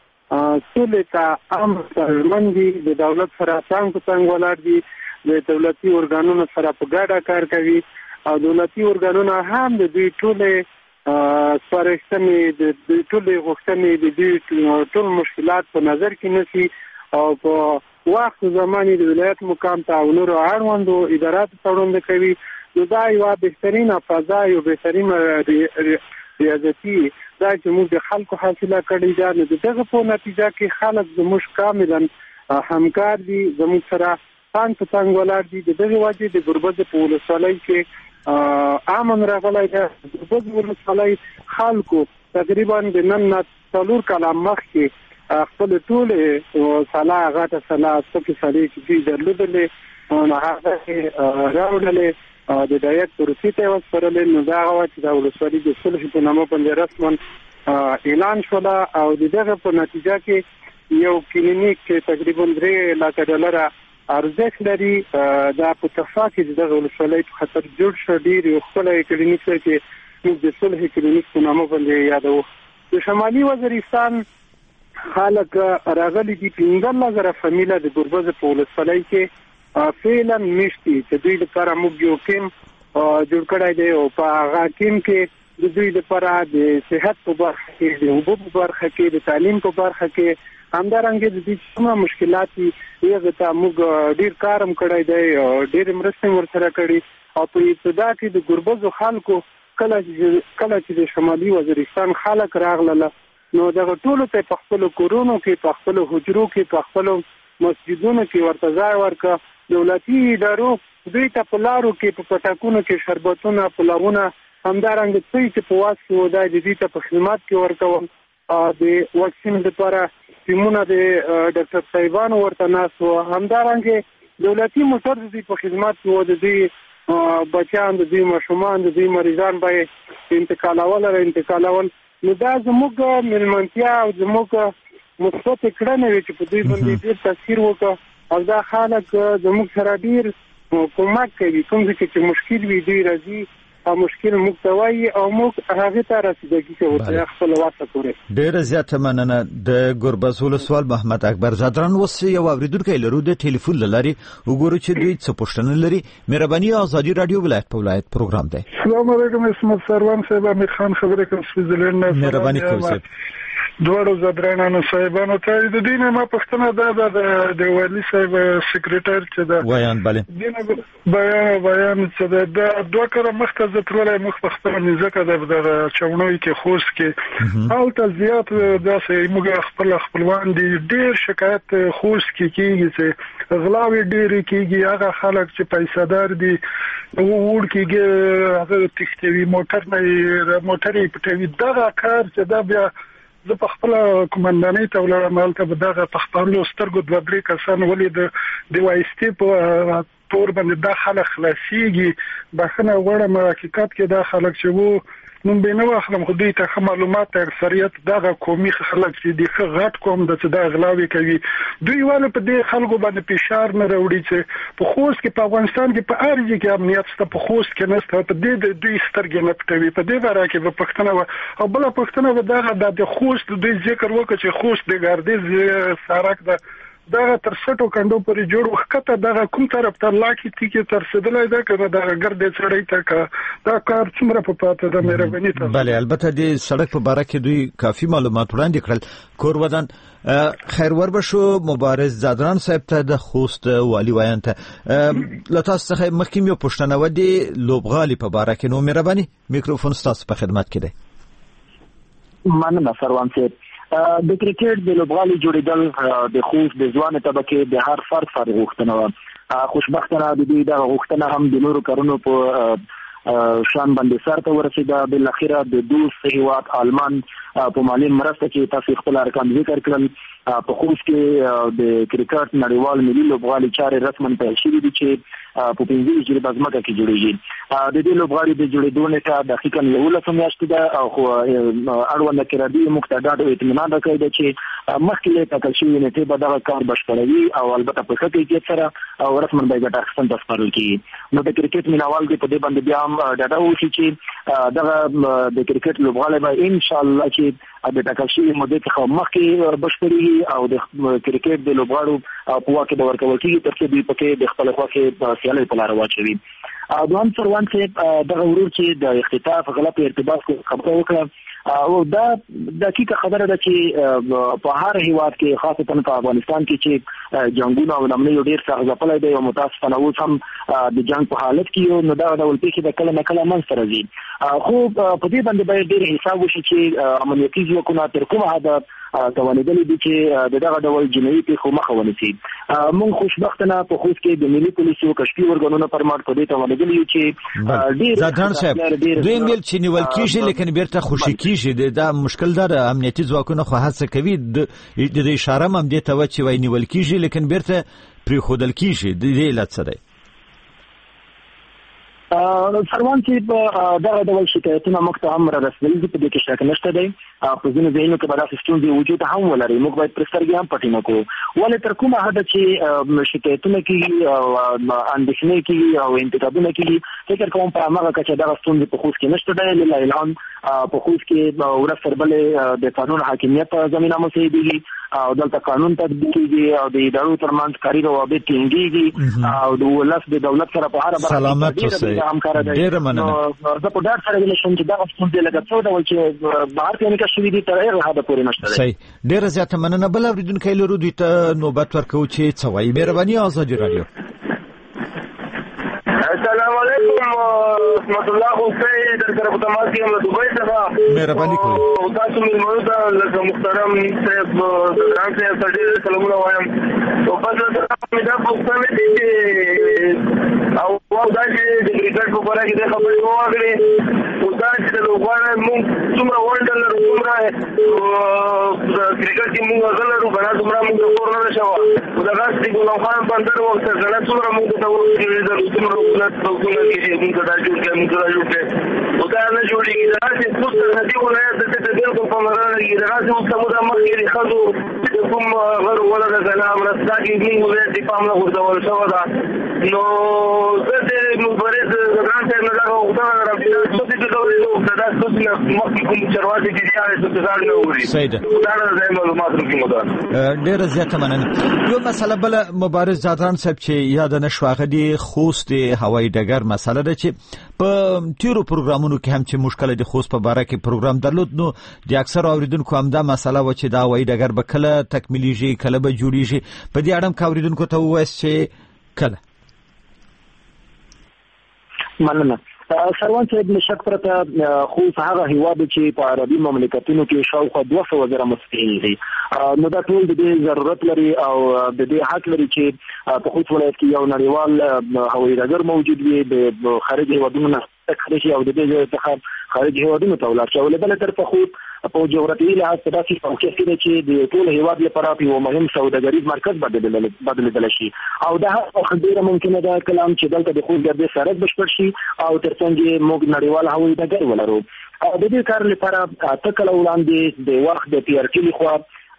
سولې ته امرمندي د دولت سره څنګه ولاړ دي د دولتي ارګانونو سره په ګډه کار کوي او دولتي ارګانونه هم د دوی ټولې سپارښتنې د دوی ټولې غوښتنې د دوی ټول مشکلات په نظر کې نیسي او په وخت زماني د ولایت مقام ته او نورو اړوندو اداراتو ته وړاندې کوي نو دا یوه بهترینه فضا یو بهترینه ریاضتي دا چې موږ د خلکو حاصله کړې ده نو دغه په نتیجه کې خلک زموږ کاملا همکار دي زموږ سره څنګه ولاړ دي د دغه وجه د ګوربز په ولسوالۍ کې امن راغلی ده د ګوربز ولسوالۍ خلکو تقریبا د نن 4 کاله مخکې خپل ټول سلا غاټه سلا سکه سړي چې درلودلې نو هغه راوړلې د دایت پروسیته وسپارلې نو دا غوا چې د ولسوالۍ د صلح په نامه باندې رسما اعلان شول او دغه په نتیجه کې یو کلینیک چې تقریبا $3 لک ارزښت لري دا په تفاصیل د ولسوالۍ په خاطر جوړ شو ډیر یو خپل کلینیک چې موږ د صلح کلینیک په نامه باندې یادو د شمالي وزیرستان خلک راغلي دي 15,000 فامیله د ګوربز په ولسوالۍ کې فعلا مشتي چې دوی لپاره موږ یو ټیم جوړ کړی دی او په هغه ټیم کې د دوی لپاره د صحت په برخه کې د اوبو په برخه کې د تعلیم په برخه کې همدارنګه د دې څومره مشکلات یې ته موږ ډیر کارم کړی دی ډیر مرسته ورسره کړی او په ابتدا کې د ګوربز خلکو کله چې د شمالي وزیرستان خلک راغله نو دغه ټولو ته په خپل کورونو کې په خپل حجرو کې په خپل مسجدونو کې ورته ځای ورکړه دولتي ادارو دوی ته په لارو کې په پټاکونو کې شربتونه پلاونه همدارنګه چې په واسطه و د دې ته په خدمات کې ورکوم د واکسین لپاره ټیمونه د ډاکټر صاحبانو ورته ناس و همدارنګه دولتي موټر د په خدمات کې و د دې بچیان د دې ماشومان د دې مریضان به انتقالول نو دا زموږ ملمنتیا او زموږ مثبت کړنې چې په دې باندې ډېر تاثیر وکړ او دا خلک زموږ سره ډېر کومک کوي کوم چې مشکل وي دوی راځي مشکل موږ ته وایي او موږ هغه ته رسیدګي کوو تر خپل واسه پورې. ډېر زیات مننه. د ګربز ولسوال محمد اکبر زادران اوس یو اوریدونکی لرو د ټلیفون لاري وګورو چې دوی څه پوښتنه لري. مهرباني ازادي رادیو ولایت په ولایت پروګرام دی. السلام علیکم اسمت سروان صاحب، امیر خان خبرې کوم سویزرلند نه. مهرباني کوئ. دوړو زدرانانو صاحبانو ته د دینه ما پښتنه د والی صاحب سیکریټر چې دا ویان بله دینه بیان چې دا دوه کړه مخته زترلای مخ په خپل ځکه د چونوي کې خوست کې حالت زیات داسې موږ خپلوان دي ډیر شکایت خوست کې کیږي چې غلاوي ډیر کیږي. هغه خلک چې پیسادار دي وړ کېږي هغه تختوي موټرې پټوي. دا کار چې دا بیا زه په خپل کمانډانۍ ته ولرم هلته به دغه په خپلو سترګو دوه درې کسان ولې د وایستې په تور باندې دا خلک خلاصېږي. بخښنه غواړم حقیقت کې دا خلک چې وو نوم به نه واخلم خو دوی ته معلومات اکثریت دغه قومي خلک چې د غټ قوم د چې دا غلاوي کوي دوی ول په دې خلکو باندې فشار نه راوړي چې په خوست کې په افغانستان کې په ارجی کې امنیت ست په خوست کې نسته په دې دوی سترګې نه پټوي. په دې باره کې په پښتنه او بل پښتنه دغه د خوست دوی ذکر وکړي چې خوست د ګاردیز سارک د دغه تر سټو کندو پورې جوړ وخته دغه کوم طرف ته لاکې تیکي تر سدلای دا کنه دغه ګرځي چړې ته دا کار څومره په پاته د مهرباني ته. بله البته د سړک په باره کې دوی کافي معلومات وړاندې کړل. کورودان خیر وربشو مبارز زادران صاحب ته د خوست والی وایان ته لتاس څخه مخکې یو پښتنه ودی لوبغالي په باره کې نو مهرباني میکروفون ستاسو په خدمت کې دی. مننه سروان صاحب. د کرکټ د لوبغالي جوړیدل د خوست د ځوان طبقه د هر فرد غوښتنه و. خوشبختانه د دې د غوښتنه هم د نورو کارونو په شان باندې سره ته ورسېده. بل اخیره د دوست هیواد آلمان په مالی مرسته کې تاسو خپل ارقام ذکر کړل. په خوست کې د کرکټ نړیوال ملي لوبغالي چارې رسماً پیل شوې دي چې په 15 جوړ بازمکه کې جوړیږي. د دې لوبغالي د جوړېدو نیټه دقیقاً 11 میاشتې ده او اړوند کړدي مقتدر اطمینان راکړي چې مخکې له ټاکل شوې نیټې به دا کار بشپړوي او البته په ښه کیفیت سره او رسماً به ګټه اخیستل تسپارل کیږي. نو د کرکټ مینوال دې په دې باندې بیا هم ډاډه وشي چې دغه د کرکټ لوبغالي به ان شاء الله چې د ټاکل شوې مودې څخه مخکې بشپړي او د کرکټ د لوبغاړو په واکه د ورکول کېږي ترڅو دوی پکې د خپل خواخې سیالي په لار واچوي. دوام سروان صاحب دغه ورور چې د اختطاف غلط ارتباط خبره وکړه او دا دقیقه خبره ده چې په هر هیواد کې خاصه په افغانستان کې چې جنگونه او نمونه ډیر څه ځپلای دی او متاسفانه اوس هم د جنگ په حالت کې نو دا ډول پیښې د کله نه کله منځ ته راځي. خو په دې باندې باید ډیر حساب وشي چې امنیتي ځواکونه تر کومه حد توانیدل دي چې دغه ډول جنایي پیښو مخه ونیسي. موږ خوشبختانه په خوست کې د ملي پولیسو کشفي ورګانونو پر مټ په دې توانیدل یو چې ډیر زادران صاحب دوی ویل چې نیول کیږي لیکن بیرته خوشي کیږي. دا مشکل ده امنیتي ځواکونه خو هڅه کوي د اشاره هم دې ته و چې وای نیول کیږي لیکن بیرته پری خودل کیږي. د دې علت څه دی؟ سروان چې دغه ډول شکایتونه موږ ته هم رسېدلي دي په دې کې شک نشته دی. په ځینو ځایونو کې به داسې ستونزې وجود هم ولري موږ باید پر سترګې هم پټې نه کړو. ولې تر کومه حده چې شکایتونه کېږي او اندېښنې کېږي او انتقادونه کېږي فکر کوم په هماغه کچه دغه ستونزې په خوست کې نشته دی. لله الحمد په خوست کې ورځ تر بلې د قانون حاکمیت زمینه مساعدېږي او دلته قانون تطبیق کېږي او د ادارو ترمنځ کاري روابط ټینګېږي او د ولس د دولت سره په هره برخه همکاره ده. ډېره مننه. زه په ډاډ سره ویلی شم چې دغه ستونزې لکه څه ډول چې بهر کې نکاح شوي دي تر هغه حده پورې نشته دی. صحیح. ډېره زیاته مننه. بل اورېدونکی لرو دوی ته نوبت ورکوو چې څه وایي. مهرباني ازادي راډیو. السلام علیکم رحمت الله خوشی در طرف تماس کې هم دوبۍ څخه مهرباني کوئ. تاسو مېلمنو ته لکه محترم صاحب زدران صاحب ته ډېر سلامونه وایم. او بس مې دا پوښتنه دي چې او دا چې د کرکټ په باره کې د خبرې وکړې او دا چې د لوبغاړو موږ څومره ورلډ لرو څومره کرکټ کې موږ هغه لرو که نه څومره موږ د کور نه شوه او دغه د غلام خان بندر وخت سره څومره موږ ته وکړېدل څومره حکومت کې موږ دا جوړ کړو موږ دا جوړ کړو او دا نه جوړېږي. داسې خوست د دې ولایت د بالکل په مدار کې دغه اوس موږ د مخکې د ښځو کوم غر ولا د کلام راستا کې موږ د پام نه ورته شو دا نو زه د مبارز زدران ته نه دا ودا راځي چې د ډول دا څه مخکې کوم چرواځي چې یاره څه ځان نه ووري دا د معلوماتو کې مدار ډېر زیاته مننه. یو مسله بل مبارز زادران صاحب چې یاد نشو هغه دی خوست هوایي ډګر مسله ده چې په تیرو پروګرامونو کې هم چې مشکل د خوست په باره کې پروګرام درلود نو د اکثر اوریدونکو هم دا مسله و چې دا هوایي ډګر به کله تکمیلیږي کله به جوړیږي. په دې اړه هم اوریدونکو ته ووایاست چې کله. مننه. سروان صاحب نشک پرته خو هغه هیواد چې په عربي مملکتونو کې شاوخوا 200 زره مسیحي دي نو دا ټول د دې ضرورت لري او د دې حق لري چې په خوست ولایت کې یو نړیوال هوایي ډګر موجود وي د خارجي هیوادونو نه خارجي او د دې څخه خارجي هیوادونو ته ولاړ شي. ولې بل طرف خو په جغرافیایي لحاظ په داسې موقع کې چې د ټول هیواد لپاره یو مهم سوداګریز مرکز بدلېدل شي او دا خبره ممکنه ده کلام چې دلته د خوست ګردې سرک بشپړ شي او ترڅنګ موږ نړیوال هوایي ډګر ولرو. د دې کار لپاره تکل وړاندې د وخت د PRT لخوا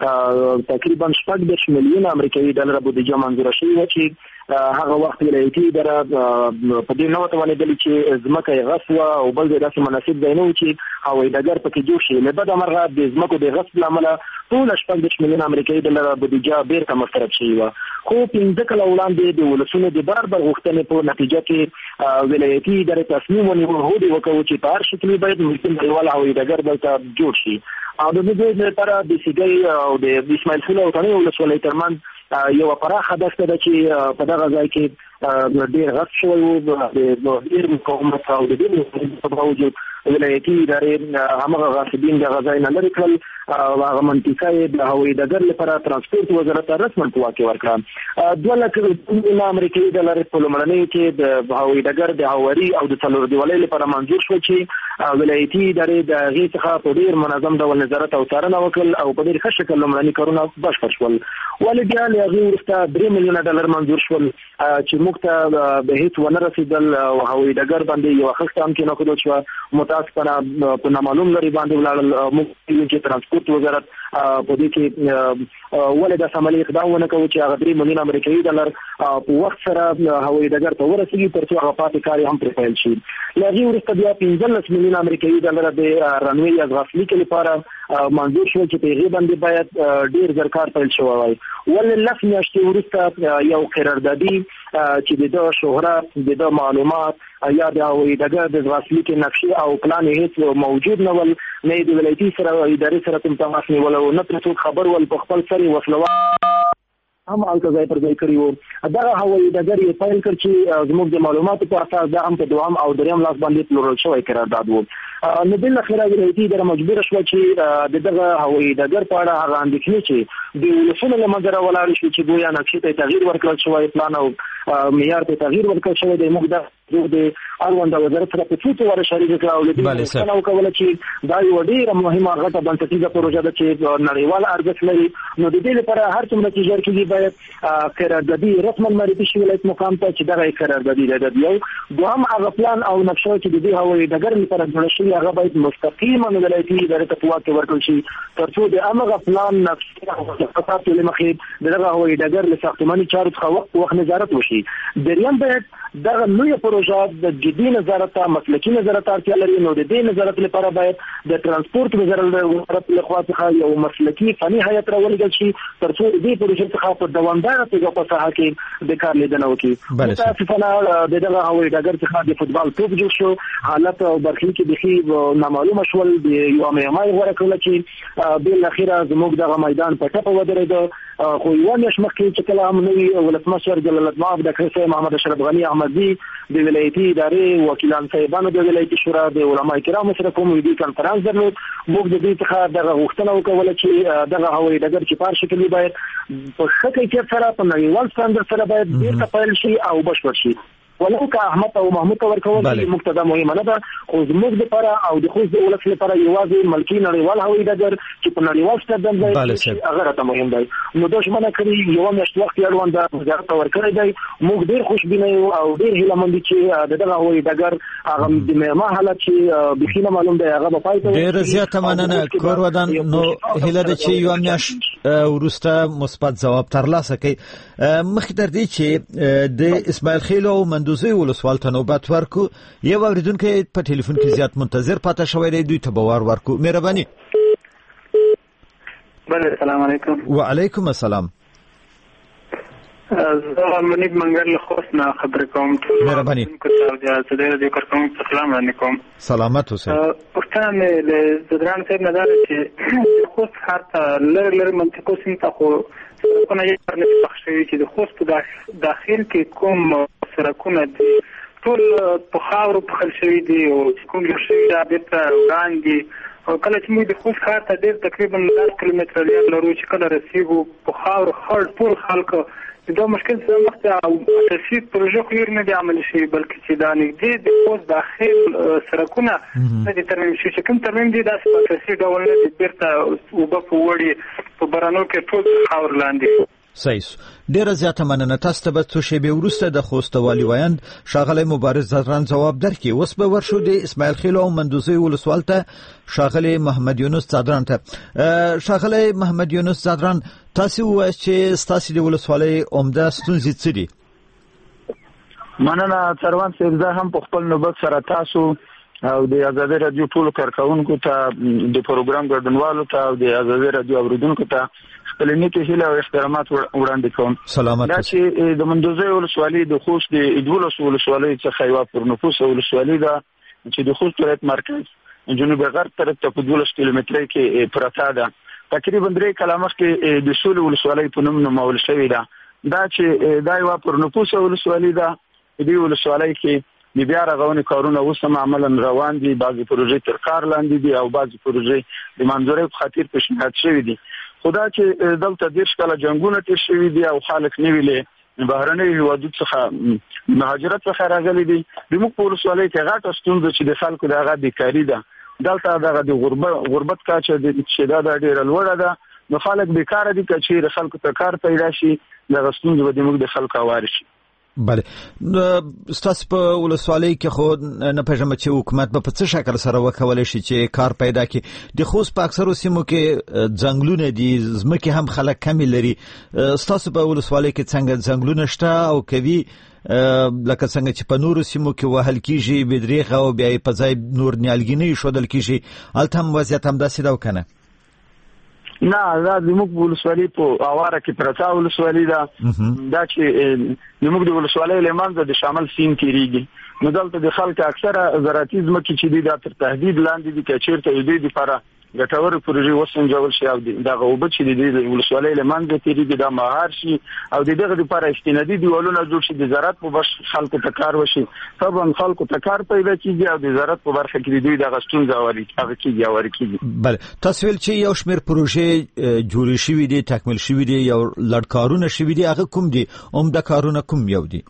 تقریبا 14 میلیون امریکایي ډالر بودیجه منظور شوی و چې هغه وخت ولایتي اداره په دې نو ته ولېدل چې ځمکه یې غصب او بل داسې مناسب ځای نه و چې هوایي ډګر پکې جوړ شي. له بده مرغه د ځمکو د غصب له امله ټول 14 میلیون امریکایي ډالر بودیجه بیرته مصرف شوی و. خو 15 کاله وړاندې د ولسونو د بار غوښتنې په نتیجه کې ولایتي اداره تصمیم ونیو هودي وکړو چې په هر شکل باید ممکن نړیوال هوایي ډګر دلته جوړ شي. او د دې لپاره د سیګي او د اسماعیل خیل او تنه ولسوالۍ ترمنځ یو پراخه دښته ده چې په دغه ځای کې ډېر غټ شوی و د ډېر مقاومت او د دې په باوجود ولایتي ادارې همغه غاصبین د غزای نه لري کړل او هغه منطقه د هوایي ډګر لپاره ترانسپورت وزارت رسماً په واقع ورکړه. 2 لک امریکایي ډالر په لومړنۍ کې د هوایي ډګر د هواري او د څلور دیوالۍ لپاره منظور شو چې ولایتي ادارې د هغې څخه په ډېر منظم ډول نظارت او څارنه وکړل او په ډېر ښه شکل لومړني کارونه بشپړ شول. ولې بیا له هغې وروسته 3 میلیونه ډالر منظور شول چې موږ ته به هیڅ ونه رسېدل او هوایي ډګر باندې یو خښته هم کېنښودل شوه. متاسفانه په نامعلوم لرې باندې ولاړل. موږ چې ترانسپورت وزارت په دې کې ولې د عملي اقدام ونه کوي چې هغه 3 میلیون امریکایي ډالر په وخت سره هوایي ډګر ته ورسېږي تر څو هغه پاتې کار هم پرې پیل شي. له هغې وروسته بیا 15 میلیون امریکایي ډالر د رنوی یا غافلیک لپاره منظور شو چې په هغې باندې باید ډېر زر کار پیل شوی وای. ولې 10 میاشتې وروسته یو قراردادي چې د شهرت د معلومات یا د هوایي ډګر د غافلیک نقشې او پلان هیڅ موجود نه ول نه د ولایتي سره ادارې سره کوم تماس نیول او نه تاسو خبر ول په خپل سری وسلوه هم الته ځای پر ځای کړی وو. دغه هوایي ډګر یې پیل کړ چې زموږ د معلوماتو په اساس دا هم په دوام او دریم لاس باندې پلورل شوی قرارداد وو. نو بالاخره ولایتي اداره مجبور شوه چې دغه هوایي ډګر په اړه هغه اندېښنې چې د ولسونو له منځه راولاړې شوې چې ګویا نقشې ته تغییر ورکړل شوی پلان او معیار ته تغییر ورکړل شوی دی. موږ د اړوند وزارت سره په څو واره شریک کړو او د دې څخه وکول چې دا یو ډېر مهمه غټه بنسټیزه پروژه ده چې نړیوال ارزښت لري. نو د دې لپاره هر څومره چې ژر کېږي باید قراردادي رسما معرفي شي ولایت مقام ته چې دغه قراردادي ده. یو دوهم هغه پلان او نقشه چې د دې هوایي ډګر لپاره جوړ شوی هغه باید مستقیما ولایتي ادارې ته په واقع ورکړل شي تر څو د هغه پلان نقشه او خطرات له مخې دغه هوایي ډګر له ساختماني چارو څخه وخت نظارت وشي. دریم باید دغه لوی پروژه د جدي نظارت مسلکي نظارت اړتیا لري. نو د دې نظارت لپاره باید د ترانسپورت وزارت له خوا څخه یو مسلکي فني هیئت راولېږل شي تر څو د دې پروژې څخه په دوامداره توګه په ساحه کې د کار لیدنه وکړي. متاسفانه دغه هوایي ډګر څخه د فوتبال توپ جوړ شو حالت او برخلیک کې بخي نامعلومه شول. د یو معماري غوړه کړل چې بالاخره زموږ دغه میدان په ټپه ودرېد. خو یو میاشت مخکې چې کله هم نوي ولسمشر جلال المآب ډاکټر صاحب محمد اشرف غني احمدزي د ولایتي ادارې وکیلان صاحبانو د ولایتي شورا د علماء کرامو سره کوم ویډیو کانفرنس درلود. موږ د دې څخه دغه غوښتنه وکړه چې دغه هوایي ډګر چې په شکل باید په ښه کیفیت سره په نړیوال سټانډرډ سره باید بیرته پیل شي او بشپړ شي. ولو که احمد او محمود ته ورکول مقتدا مهمه نه ده خو زموږ لپاره او د خوست د ولس لپاره یوازې ملکي نړیوال هوایي ډګر چې په نړیوال سټانډرډ باندې هغه راته مهم دی. نو دا شمنه کړی یو میاشت وخت یې اړوند وزارت ته ورکړی دی. موږ ډېر خوشبینه یو او ډېر هیله مند چې دغه هوایي ډګر هغه د معما حالت چې بخینه معلوم دی هغه په پای ته ډېر زیاته مننه کور ودان. نو هیله ده چې یو میاشت وروسته مثبت ځواب ترلاسه کړي. مخکې تر دې چې د اسماعیل خیل او مندوزي ولسوال ته نوبت ورکو. یو اوریدونکو په ټلیفون کې زیات منتظر پاتې شوی دی، دوی ته باور ورکو. مهرباني. بله السلام علیکم. وعلیکم السلام. زه منیب منګل خوست نه خبرې کوم. مهرباني. د کارکوونکو سلام علیکم. سلامت اوسئ. پښتنه مې له زدران صاحب نه دا چې خوست ښار ته لږ منطقو سیمې ته خو سرکونه یې پر نشي پخ شوي چې د خوست په داخل کې کوم سرکونه دي ټول په خاورو پخل شوي دي او کوم جوړ شوي دا بیرته وړاندې او کله چې موږ د خوست ښار ته ډېر تقریبا 10 کیلومتره لرو چې کله رسیږو په خاورو خړ ټول خلک دا مشکل سره مخ ته او اساسي پروژه خو نه دی عملي شوی بلکې چې دا نږدې د خوست داخل سرکونه نه دي ترمیم شوي چې کوم ترمیم دي داسې په اساسي ډول نه دي بیرته اوبه په وړي په بارانو کې ټول خاور لاندې. صحیح. ډیره زیاته مننه. تاسو ته به څو شیبې وروسته د خوست والي ویاند ښاغلی مبارز زدران ځواب درکړي. اوس به ورشو د اسماعیل خیل او مندوزي ولسوال ته ښاغلی محمد یونس زدران ته. ښاغلی محمد یونس زدران، تاسو وایئ چې ستاسو د ولسوالۍ عمده ستونزې څه دي؟ مننه سروان صاحب. زه هم په خپل نوبت سره تاسو او د آزادۍ رادیو ټولو کارکوونکو ته د پروګرام ګډونوالو ته او د آزادۍ رادیو اوریدونکو ته خپل نیکه هیله او احترامات وړاندې کوم. سلامت. دا چې د مندوزي ولسوالۍ د خوست د 12 ولسوالۍ څخه یو پر نفوس ولسوالۍ ده چې د خوست ولایت مرکز جنوب غرب طرف ته په 12 کیلومتره کې پراته ده. تقریبا 3 کاله مخکې د سول ولسوالۍ په نوم نومول شوې ده. دا چې دا یو پر نفوس ولسوالۍ ده. د ولسوالۍ کې د بیا رغونې کارونه اوس هم عملاً روان دي. بعضې پروژې تر کار لاندې دي او بعضې پروژې د منظورۍ په خاطر پیشنهاد شوي دي. خو دا چې دلته 10 کاله جنګونه تیر شوي دي او خلک نوي له بهرنیو هیوادونو څخه مهاجرت څخه راغلي دي. زموږ په ولسوالۍ کې غټه ستونزه چې د خلکو دغه بیکاري ده. دلته دغه د غربت کچه د شدت ډیره لوړه ده. نو خلک بیکاره دي چې خلکو ته کار پیدا شي دغه ستونزه به موږ د خلکو اوار شي. بله. ستاسو په ولسوالۍ کې خو نه پېژنم چې حکومت به په څه شکل سره وکولای شي چې کار پیدا کړي. د خوست په اکثرو سیمو کې ځنګلونه دي، ځمکې هم خلک کمی لري. ستاسو په ولسوالۍ کې څنګه ځنګلونه شته او کوي لکه څنګه چې په نورو سیمو کې وهل کیږي بدریغه او بیا په ځای نور نیالګي نه ایښودل کیږي؟ هلته هم وضعیت همداسې ده که نه؟ نه، دا زموږ ولسوالۍ په اواره کې پرته ولسوالۍ ده. دا چې زموږ د ولسوالۍ له منځه د شمال سیند تیریږي. نو دلته د خلکو اکثره زراعتي ځمکې چې دي دا تر تهدید لاندې دي که چېرته د دوی دپاره ګټورې پروژې وسنجول شي او دغه اوبه چې د ولسوالۍ له منځه تیریږي دا مهار شي او د دغه دپاره استنادي دیوالونه جوړ شي، د زراعت په برخه خلکو ته کار وشي. طبعا خلکو ته کار پیدا کیږي او د زراعت په برخه کې د دوی دغه ستونزه هغه کیږي. بله. تاسو ویل چې یو شمېر پروژې جوړې شوي دي، تکمیل شوي دي، یو لړ کارونه شوي دي. هغه کوم دي؟ عمده کارونه کوم یو دي؟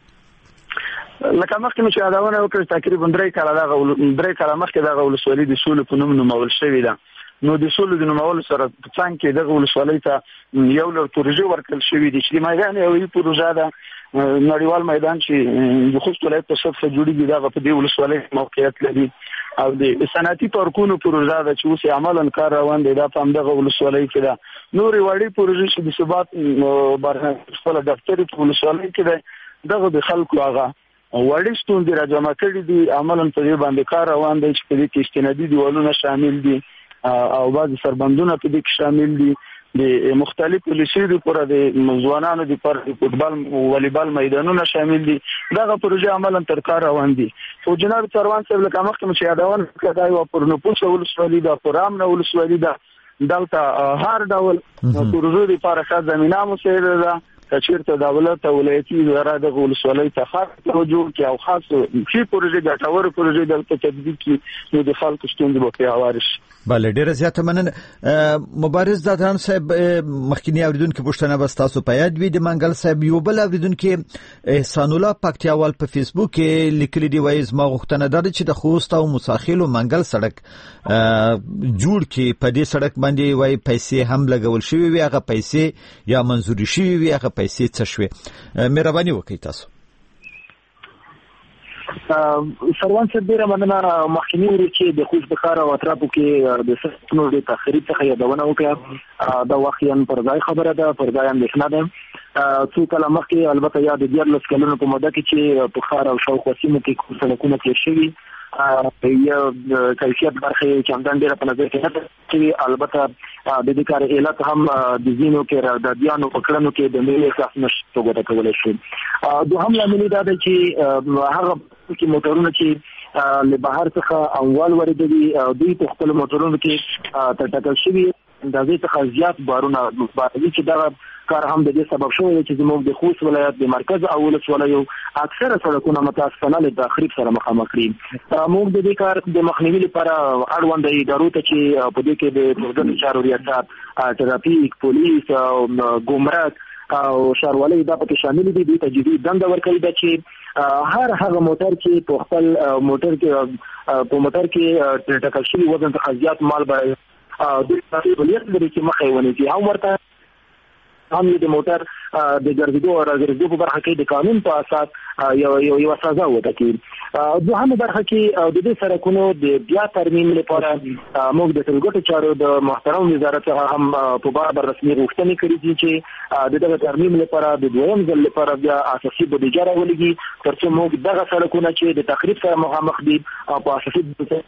لکه مخکې مې چې یادونه وکړه تقریبا 3 کاله مخکې دغه ولسوالۍ د سولې په نوم نومول شوې ده. نو د سولې د نومولو سره په څنګ کې دغه ولسوالۍ ته یو لړ پروژې ورکړل شوې دي چې د میدان یوې پروژه ده نړیوال میدان چې د خوست ولایت په سطحه جوړیږي. دغه په دې ولسوالۍ موقعیت لري او د صنعتي پارکونو پروژه ده چې اوس عملاً کار روان دی. دا په همدغه ولسوالۍ کې ده. نورې وړې پروژې چې د ثبات برخه خپل دفتر په ولسوالۍ کې ده دغه د خلکو هغه وړې ستونزې راجمع کړي دي. عملاً په دې باندې کار روان دی چې په دې کې استنادي دیوالونه شامل دي او بعض سربندونه په دې کې شامل دي. د مختلفو لیسې لپاره د ځوانانو لپاره د فوتبال او والیبال میدانونه شامل دي. دغه پروژه عملاً تر کار روان دي. خو جناب سروان صاحب لکه مخکې مې یادونه کړه دا یو پر نفوس ولسوالۍ ده، پر امن ولسوالۍ ده. دلته هر ډول پروژو لپاره ښه زمینه مساعده ده. چیرته دولت او ولایتي اداره د ولسوالۍ ته خاص توجه کوي او خاص شي پروژې ګټورې پروژې دلته تطبیق کړي نو د خلکو ستونزې به پیاوړې شي. بله، ډیره زیاته مننه. مبارز زدران صاحب، مخکینی اوریدونکو پوښتنه به ستاسو په یاد وي. د منګل صاحب یو بل اوریدونکو احسان الله پکتیاوال په فیسبوک کې لیکلي دی، وایي زما غوښتنه ده چې د خوست او موساخیل او منګل سړک جوړ کړي. په دې سړک باندې وایي پیسې هم لګول شوي وي، هغه پیسې یا منظوري شوي وي، هغه پیسې څه شوي؟ مهرباني وکړئ تاسو. سروان صاحب ډیره مننه. مخکینی ورځ چې د خوست د ښار او اطرافو کې د سړکونو د تخریب څخه یادونه وکړه، دا واقعا پر ځای خبره ده، پر ځای اندېښنه ده. څو کله مخکې البته یا د 14 کلونو په موده کې چې په خار او شاوخوا سیمو کې سړکونه تیر شوي یا کیفیت برخه چې همدان ډیره په نظر کې نه چې البته د دې کار علت هم د زینو کې راډیانو پکړنو کې د ملي احساس نشته ګټه کولای شي. دوهم لامل دا دی چې هغه کې موټرونه چې له بهر څخه اموال وردوي دوی په خپل موټرونو کې ترټکل شوي اندازې څخه زیات بارونه باندې چې دا کار هم د دې سبب شوی چې زموږ د خوست ولایت د مرکز او ولسوالیو اکثره سړکونه متاسفانه له تخریب سره مخامخ دي. موږ د دې کار د مخنیوي لپاره اړوند ادارو ته چې په دې کې د پرځګر چارو ریاست ټرافیک پولیس او ګمرک او ښاروالۍ دا پکې شامل دي. د تجدید دنده ورکړي ده چې هر هغه موټر چې په خپل موټر کې ټکل شوی وزن څخه زیات مال به د مسؤلیت لري چې مخه ونیسي. هم ورته هم د موټر د ګرځېدو او راګرځېدو په برخه کې د قانون په اساس یو سزا وټاکي. دوهمه برخه کې د دې سړکونو د بیا ترمیم لپاره موږ د ټولګټو چارو د محترم وزارت څخه هم په بار رسمي غوښتنې کړې دي چې د دغه ترمیم لپاره د دویم ځل لپاره بیا اساسي بودیجه راولېږي ترڅو موږ دغه سړکونه چې د تخریب سره مخامخ دي په اساسي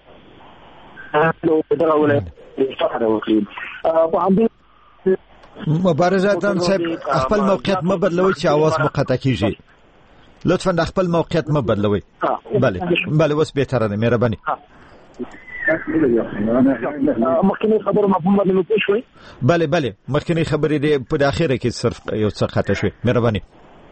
دغه ولایت څخه وکړي. په همدې مبارزه اتم صاحب خپل موقعیت ما بدلوي چې आवाज مقطع کیږي لطفا خپل موقعیت ما بدلوي. بله اوس بهتره ده مهرباني. مخکنی خبر مفهوم باندې پوه شوي؟ بله مخکنی خبرې د په اخره کې صرف یو څه خطا شوی. مهرباني.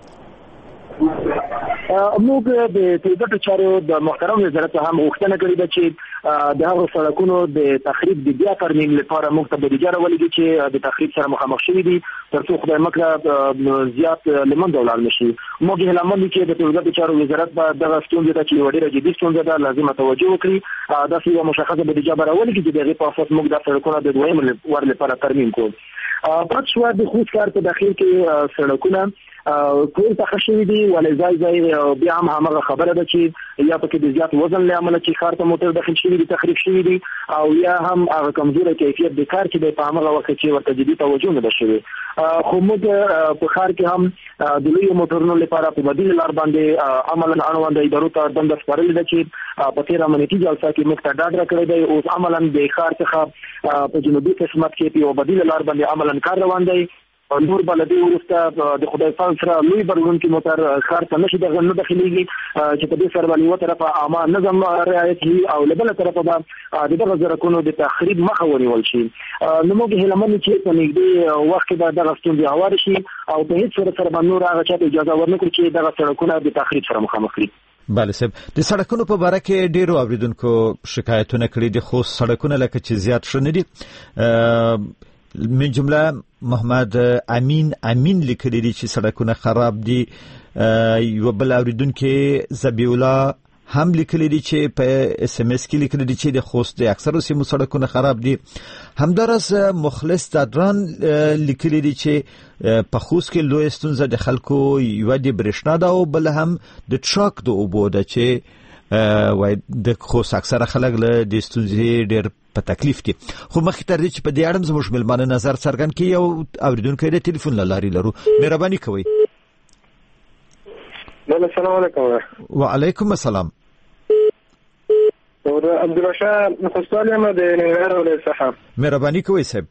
موږ د ټولګټو چارو د محترم وزارت هم غوښتنه کړې ده چې د هغو سړکونو د تخریب د بیا ترمیم لپاره موږ ته بودیجه راولېږي چې د تخریب سره مخامخ شوي دي ترڅو خدای مکړه زیات له منځه ولاړ نه شي. موږ هیله مند یو چې د ټولګټو چارو وزارت به دغه ستونزې ته چې یوه ډېره جدي ستونزه ده لازمه توجه وکړي داسې یوه مشخصه بودیجه به راولېږي چې د هغې په اساس موږ دا سړکونه د دویم ور لپاره ترمیم کړو. پات شو د خوست ښار په داخل کې سړکونه ټول تخریب شوي دي ولې ځای بیا هم همغه خبره ده چې یا پکې د زیات وزن له امله چې ښار ته موټر داخل شوي دي تخریب شوي دي او یا هم هغه کمزوری کیفیت د کار چې په همغه وخت کې ورته جدي توجه نه ده شوې. خو موږ په ښار کې هم د لویو موټرونو لپاره په بدیل لار باندې عملاً اړوند ادارو ته دنده سپارلې ده چې په تېره امنیتي جلسه کې موږ ته ډاډ راکړی دی. اوس عملاً د ښار څخه په جنوبي قسمت کې په یوه بدیل لار باندې عملاً کار روان دی. نور بلدي ورسته د خدای پاک سره لوی برلونکي موټر ښار ته نشي دغه نه داخليږي چې په دې سره باندې یو طرفه عامه نظم رعایت شي او له بل طرفه به دغه زرکونو د تخریب مخه ونیول شي. نو موږ هیله مند چې په نږدې وخت کې به دغه ستونزې هوار شي او په هیڅ صورت سره به نور هغه چاته اجازه ورنکړي چې دغه سړکونه د تخریب سره مخامخ کړي. بله صاحب د سړکونو په باره کې ډیرو اوریدونکو شکایتونه کړي دي خو سړکونه لکه چې زیات شونه دي. من جمله محمد امین لیکلی دي چې سړکونه خراب دي. یو بل اوریدونکو زبی الله هم لیکلی دي چې په اس ام اس کې لیکلی دي چې د خوست د اکثرو سیمو سړکونه خراب دي. همدارس مخلص دادران لیکلی دي چې په خوست کې لوی ستونزه د خلکو یو د برېښنا ده او بل هم د ټرک د اوبو ده چې وای د خوست اکثره خلک له د ستونزې ډېر په تکلیف دي. خو مخکې تر دې چې په دې اړه زموږ ملمانه نظر څرګند کړي یو اوریدونکی د ټلیفون له لارې لرو. مهرباني کوئ. السلام علیکم. وعلیکم السلام. عبدالرشاد خوستوال یم د ننګرهار ولایت څخه. مهرباني کوئ صاحب.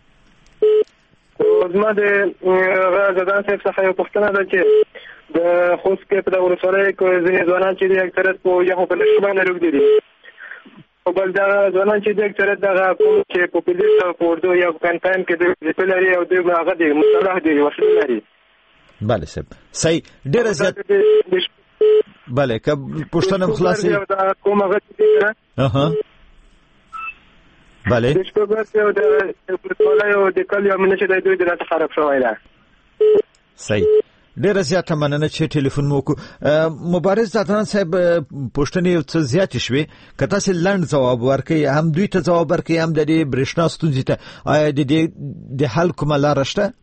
زما د زدان صاحب څخه یو پوښتنه ده چې د خوست کې په دغه ولسوالۍ کې ځینې ځوانان چې دي اکثریت په یخو په نښو باندې روږدي دي او بل دغه ځوانان چې دي اکثریت دغه کوم چې په پولیس او په اردو یا په کانټایم کې د وظیفې لري او دوی هغه دي مصالح دي وسلې لري. بله صاحب صحیح ډېره زیات. بله که پوښتنه م خلاصې کوم هغه دي بله د شپږ او د ولسوالۍ او د کلیو امنیت چې دوی د راته خراب شوی ده. صحیح ډېره زیاته مننه چې ټلیفون مو وکړو. مبارز دادران صاحب پوښتنې یو څه زیاتې شوې که تاسې لنډ ځواب ورکړئ هم دوی ته ځواب ورکړئ هم د دې برېښنا ستونزې ته آیا د دې د حل کومه لاره شته؟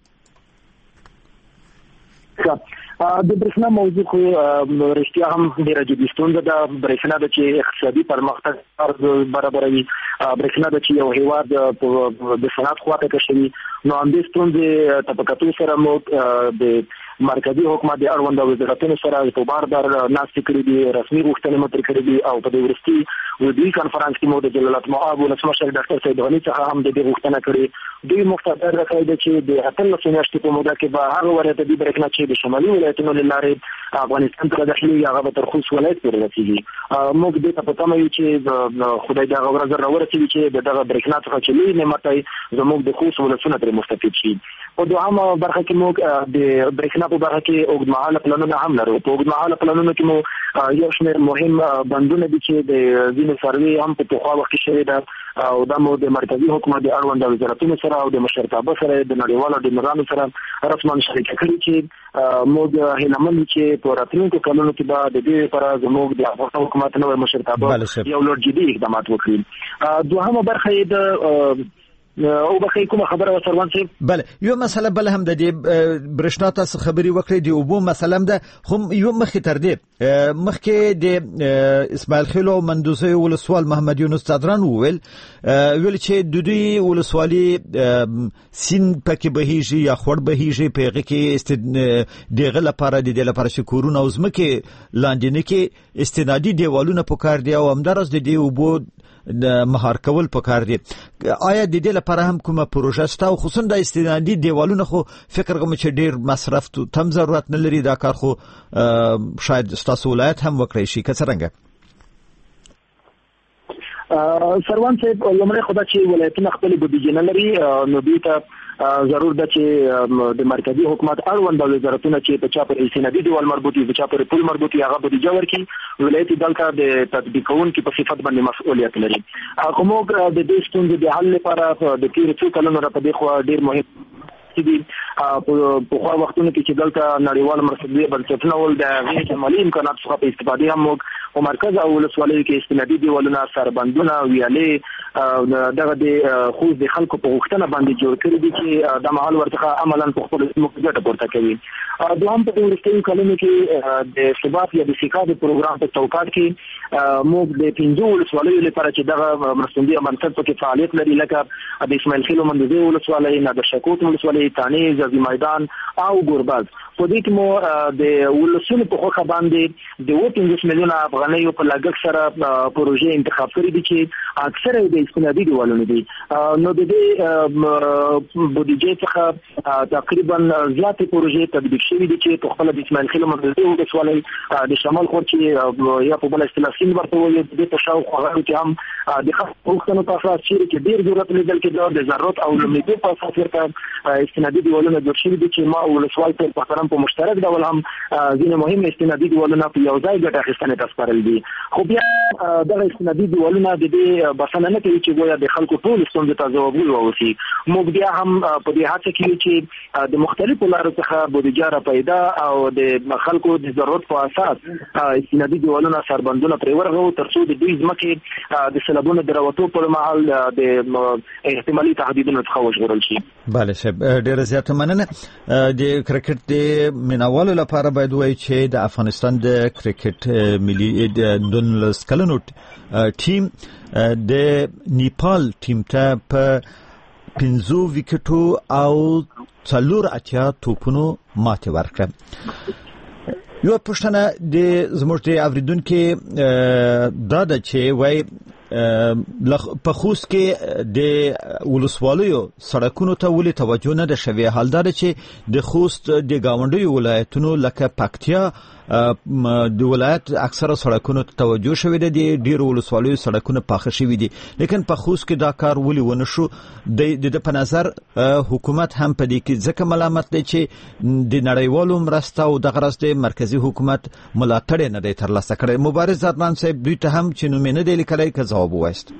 د برېښنا موضوع خو رښتیا هم ډېره جدي ستونزه ده. برېښنا ده چې اقتصادي پرمختګ برابروي برېښنا د چې یو هیواد د صنعت خواته کشوي نو هم د ستونزې تپکاتو سره موږ د مرکزی حکومت د اړوند وزارتونو سره په بار در ناستې کړې دي رسمي غوښتنې مطرح کړې دي او په دې ورستي ودی کانفرنس کې مو د جلالت مآب ولسمشر ډاکټر سید غنی څخه هم د دې غوښتنه کړې دوی مفترض راکړي چې د اتل سنشتي په موده کې به هغه ورته د برېښنا چې د شمالي ولایتونو لاره افغانستان ته داخلي هغه به تر خوست ولایت پورې رسیږي موږ د په تمه یو چې خدای دا غوړه زر ورسېږي چې دغه برېښنا څخه چې لوی نعمت زموږ د خوست ولسونه تر مستفید شي او دوهمه برخه کې موږ د برېښنا په برخه کې اوږدمهاله پلانونه هم لرو په اوږدمهاله پلانونو کې مو یو شمېر مهم بندونه دي چې د ځینو سروي هم په پخوا وخت کې شوي ده او دا مو د مرکزی حکومت د اړوند وزارتونو سره او د مشرتابه سره د نړیوالو ډیمرانو سره رسما شریک کړي چې موږ هیلمن چې په راتلونکو کلونو کې به د دې لپاره زموږ د افغان حکومت نوې مشرتابه یو لوړ جدي اقدامات وکړي دوهمه برخه د او بخې کومه خبره سروان صاحب بله یو مسله بل هم د دې برښنا تاسو خبري وکړې دی او بو مسله ده خو یو مخې تر دې مخکې د اسماعیل خیل او مندوزي ولسوال محمد یونس صدران ویل چې د دوی ولسوالي سین پکې بهيږي یا خور بهيږي په کې دغه لپاره د دې لپاره شکورونه او زمکه لاندې نه کې استنادي دیوالونه پکار دی او همدارس د دې وبو د مهار کول پکار دي آیا د دې لپاره هم کومه پروژه شته او خصوصا د استنادي دیوالونو خو فکر کوم چې ډیر مصرف تم ضرورت نه لري دا کار خو شاید ستاسو ولایت هم وکړي شي که څنګه سروان صاحب لمړی خدا چې ولایتونه خپل بودیجه نه لري نو دوی ته ضرور ده چې د مرکزی حکومت اړوند وزارتونه چې په چا پر استنادي دیوال مربوطي په چا پر پول مربوطي هغه بودیجه ورکړي ولایت دلته د تطبیق کوونکي په صفت باندې مسؤلیت لري کومه د دې ستونزې د حل لپاره د تیر څو کلونو راپدې خو ډیر مهم دي په خو وختونو کې چې دلته نړیوال مرستې بنسټونه ول د غیر مالي امکانات څخه په استفادې هم او مرکز او ولسوالۍ کې استنادي دیوالونه سربندونه ویالې دغه د خو د خلکو په غوښتنه باندې جوړ کړی دي چې د محل ورته عملاً په خپل موقعیت پورته کوي دوهم په ورستیو کلونو کې د ثبات یا د سیکا د پروګرام په توقعات کې موږ د 15 ولسوالۍ لپاره چې دغه مرستندي منصب کې فعالیت لري لکه د اسماعیل خیل مندوزي ولسوالۍ نادر شکوت ولسوالۍ تانی زوی میدان او ګورباز په دې کې مو د ولسونو په خوخه باندې د 15 میلیون افغانۍ په لګښت سره پروژې انتخاب کړې دي چې اکثره د استنادي دیوالونه دي نو د دې بودیجه څخه تقریبا زیاتې پروژې تطبیق شوې دي چې په خپل د اسماعیل خیل مندوزي ولسوالۍ د شمال خور چې یا په بل اصطلاح سین ورته وي د تشاو خغارو کې هم د خپلو په اساس چې ډیر ضرورت لیدل کې د ضرورت او لمدې په اساس ورته استنادي دیوالونه جوړ شوي دي چې ما ولسوال په محترم په مشترک ډول هم ځینې مهم استنادي دیوالونه په یو ځای ګټه اخیستنې تسپارل دي خو بیا دغه استنادي دیوالونه د دې بسنه نه کوي چې ګویا د خلکو ټول ستونزې ته ځواب ووایي موږ بیا هم په دې هڅه کې چې د مختلفو لارو څخه بودیجه را پیدا او د خلکو د ضرورت په اساس استنادي دیوالونه سربندونه پرې ورغو ترڅو د دوی ځمکې د سلبونو درواتو پر مهال د احتمالي تهدیدونو څخه وژغورل شي بله شب ډیر زیات مننه د کرکټ د مینوالو لپاره باید وایي چې د افغانستان د کرکټ ملي د 19 کلنو ټیم د نیپال ټیم ته په 15 وکټو او 4 توپونو ماته ورکړه یو پښتنه د زموږ د اوریدونکو دا د چې وای په خوست کې د ولسوالیو سړکونو ته ولې توجه نه ده شوی حالدار چې د خوست د گاونډي ولایتونو لکه پکتیا د ولایت اکثره سړکونو ته توجه شوی ده د ډیر ولسوالیو سړکونه پاخه شوی دي لیکن په خوست کې دا کار ولې ونه شو د په نظر حکومت هم په دې کې ځکه ملامت دی چې د نړیوالو مرسته او د غرض د مرکزی حکومت ملاتړ نه دی ترلاسه کړی مبارز زرمان صاحب دوی ته هم چې نوم نه دی لیکلی که جواب وایست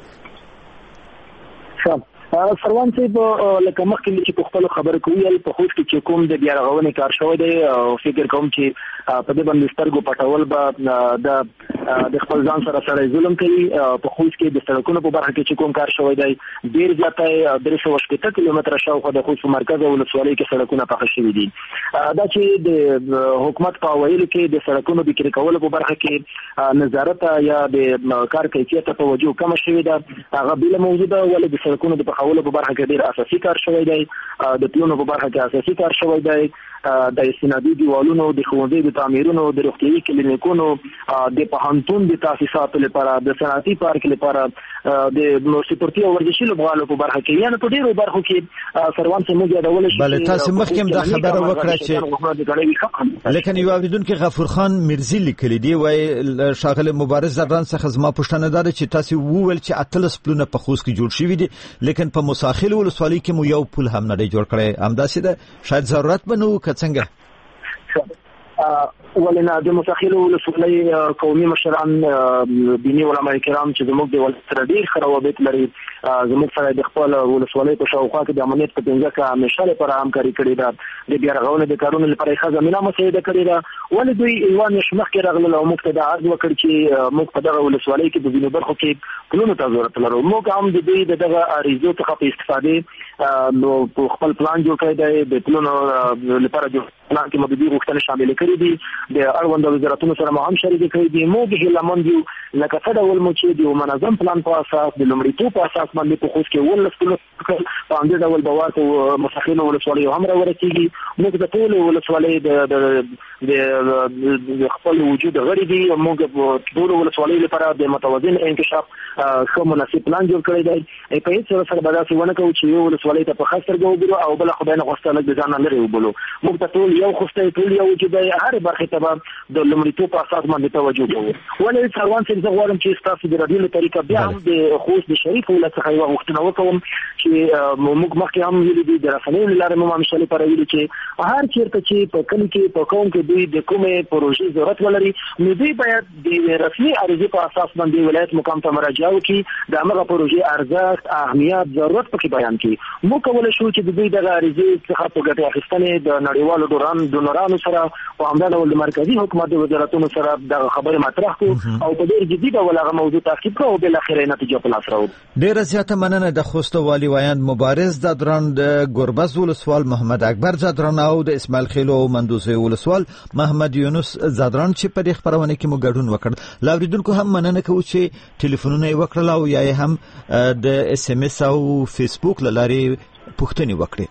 سروان صاحب لکه مخکې چې په خپل خبرو کوي په خوست کې کوم د بیا رغونې کار شوی دی او فکر کوم چې په دې باندې سترګو پټول به د د خپل ځان سره سره ظلم کوي په خوست کې د سړکونو په برخه کې چې کوم کار شوی دی ډیر زیاته 380 کیلومتره شاوخوا د خوست مرکز او ولسوالۍ کې سړکونه پاخه شوي دي دا چې د حکومت په ویلو کې د سړکونو د کړي کولو په برخه کې نظارت یا د کار کیفیت ته توجه کم شوی ده هغه بل موجوده ولې د سړکونو د پخولو په برخه کې ډیر اساسي کار شوی دی د پلونو په برخه کې اساسي کار شوی دی د استنادي دیوالونو د ښوونځي د تعمیرونو د روغتیايي کلینیکونو د پوهنتون د تاسیساتو لپاره د صنعتي پارک لپاره د سپورتي او ورزشي لوبغالو په برخه کې یعنی په ډیرو برخو کې سروان سموږ یادول شي بل تاسو مخکې دا خبره وکړه چې لیکن یو اوریدونکو غفور خان مرزي لیکلی دی وای شاغله مبارز زران څخه زما پښتنه ده چې تاسو وویل چې اتلس پلونه په خوست کې جوړ شوی دي لیکن په مساخیل ولسوالۍ کې مو یو پل هم نه جوړ کړی همداسې ده شاید ضرورت بنو څنګه ولنا د مساخیل ولسوالۍ قومي مشران دیني علماء کرام چې زموږ د ولایت سره ډیر خروابط لري زموږ سره د خپل ولسوالۍ په شاوخوا کې د امنیت په څنګه کې همیشه لپاره همکاري کړې ده د بیا رغونې د کارونو لپاره ښه زمينه مساعده کړې ده ولې دوی ایوان نشمخ کې راغله او موږ ته د عرض وکړ چې موږ په دغه ولسوالۍ کې د ځینو برخو کې پلونو ته ضرورت لرو موږ هم د دوی دغه اړیزو څخه په استفاده نو خپل پلان جوړ کړی دی د پلونو لپاره د پلان کې مبدي غوښتنې شامل کړې دي د اړوند وزارتونو سره هم شریک کړي دي موږ هیلمن یو لکه څه ډول مو چې د منظم پلان په اساس د لومړیتوب په اساس باندې په خوست کې ولسکلو په همدې ډول به ورته مساخیل ولسوالۍ هم راورسېږي موږ د ټول ولسوالۍ د خپل وجود غړي دي موږ په ټول ولسوالۍ لپاره د متوازن انکشاف ښه مناسب پلان جوړ کړی دی په هیڅ سره به داسې ونه کوو چې یو ولسوالۍ ته په خاص سترګه وګورو او بله خدای نه غوښته لږ د ځان نه لرې وبولو موږ ته ټول یو خوستی ټول یو وجود دی هرې برخې ته به د لومړیتوب په اساس باندې توجه کوو ولې سروان صاحب زه غواړم چې ستاسو د راډیو له طریقه بیا هم د خوست د شریف ولایت څخه یوه غوښتنه وکړم چې موږ مخکې هم ویلي دي د رسنیو له لارې مو همیشه لپاره ویلي چې هر چېرته چې په کلي کې په قوم کې دوی د کومې پروژې ضرورت ولري نو دوی باید د رسمي عریضې په اساس باندې ولایت مقام ته مراجعه وکړي د همغه پروژې ارزښت اهمیت ضرورت پکې بیان کړي موږ کولی شو چې د دوی دغه عریضې څخه په ګټې اخیستنې د نړیوالو ډونرانو سره په همدا ډول د مرکزي حکومت د وزارتونو سره دغه خبرې مطرح کړو او په ډېر جدي ډول هغه موضوع تعقیب کړو او بالاخره نتیجه په لاس راوړو ډېره زیاته مننه د خوست والي وایند مبارز زادران د ګربز ولسوال محمد اکبر زادران او د اسماعیل خیل او مندوزه ولسوال محمد یونس زادران چې په دې خبرونه کې مو ګډون وکړ لاوریدونکو هم مننه کوو چې ټلیفونونه یې وکړل او یا هم د اس ام اس او فیسبوک لارې پوښتنې وکړي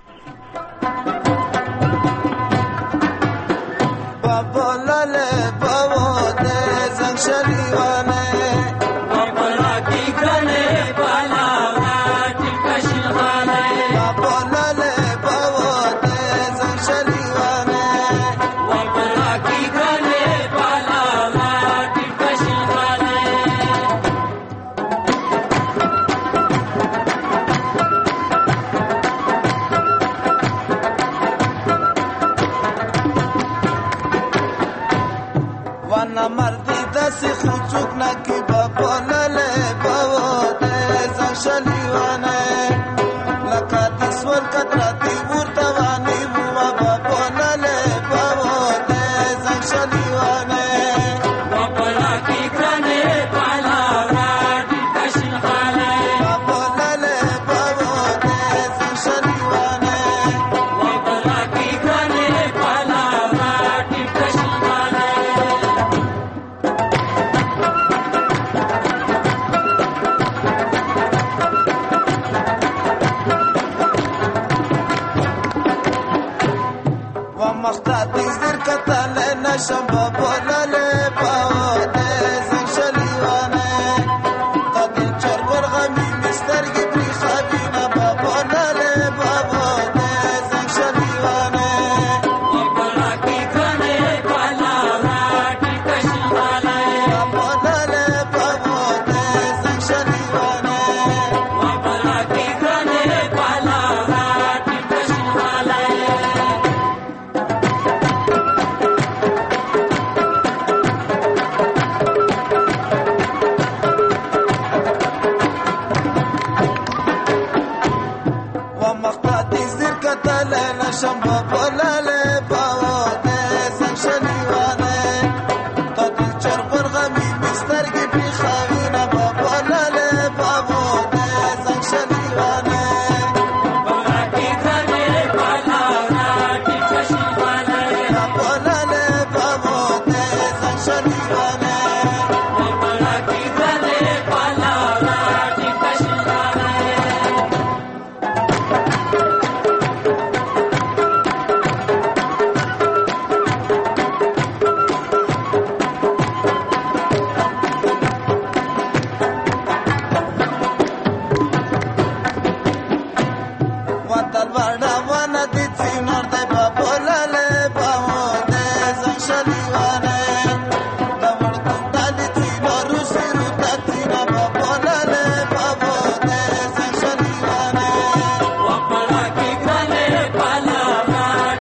Shamba bolale paote sanshaliwane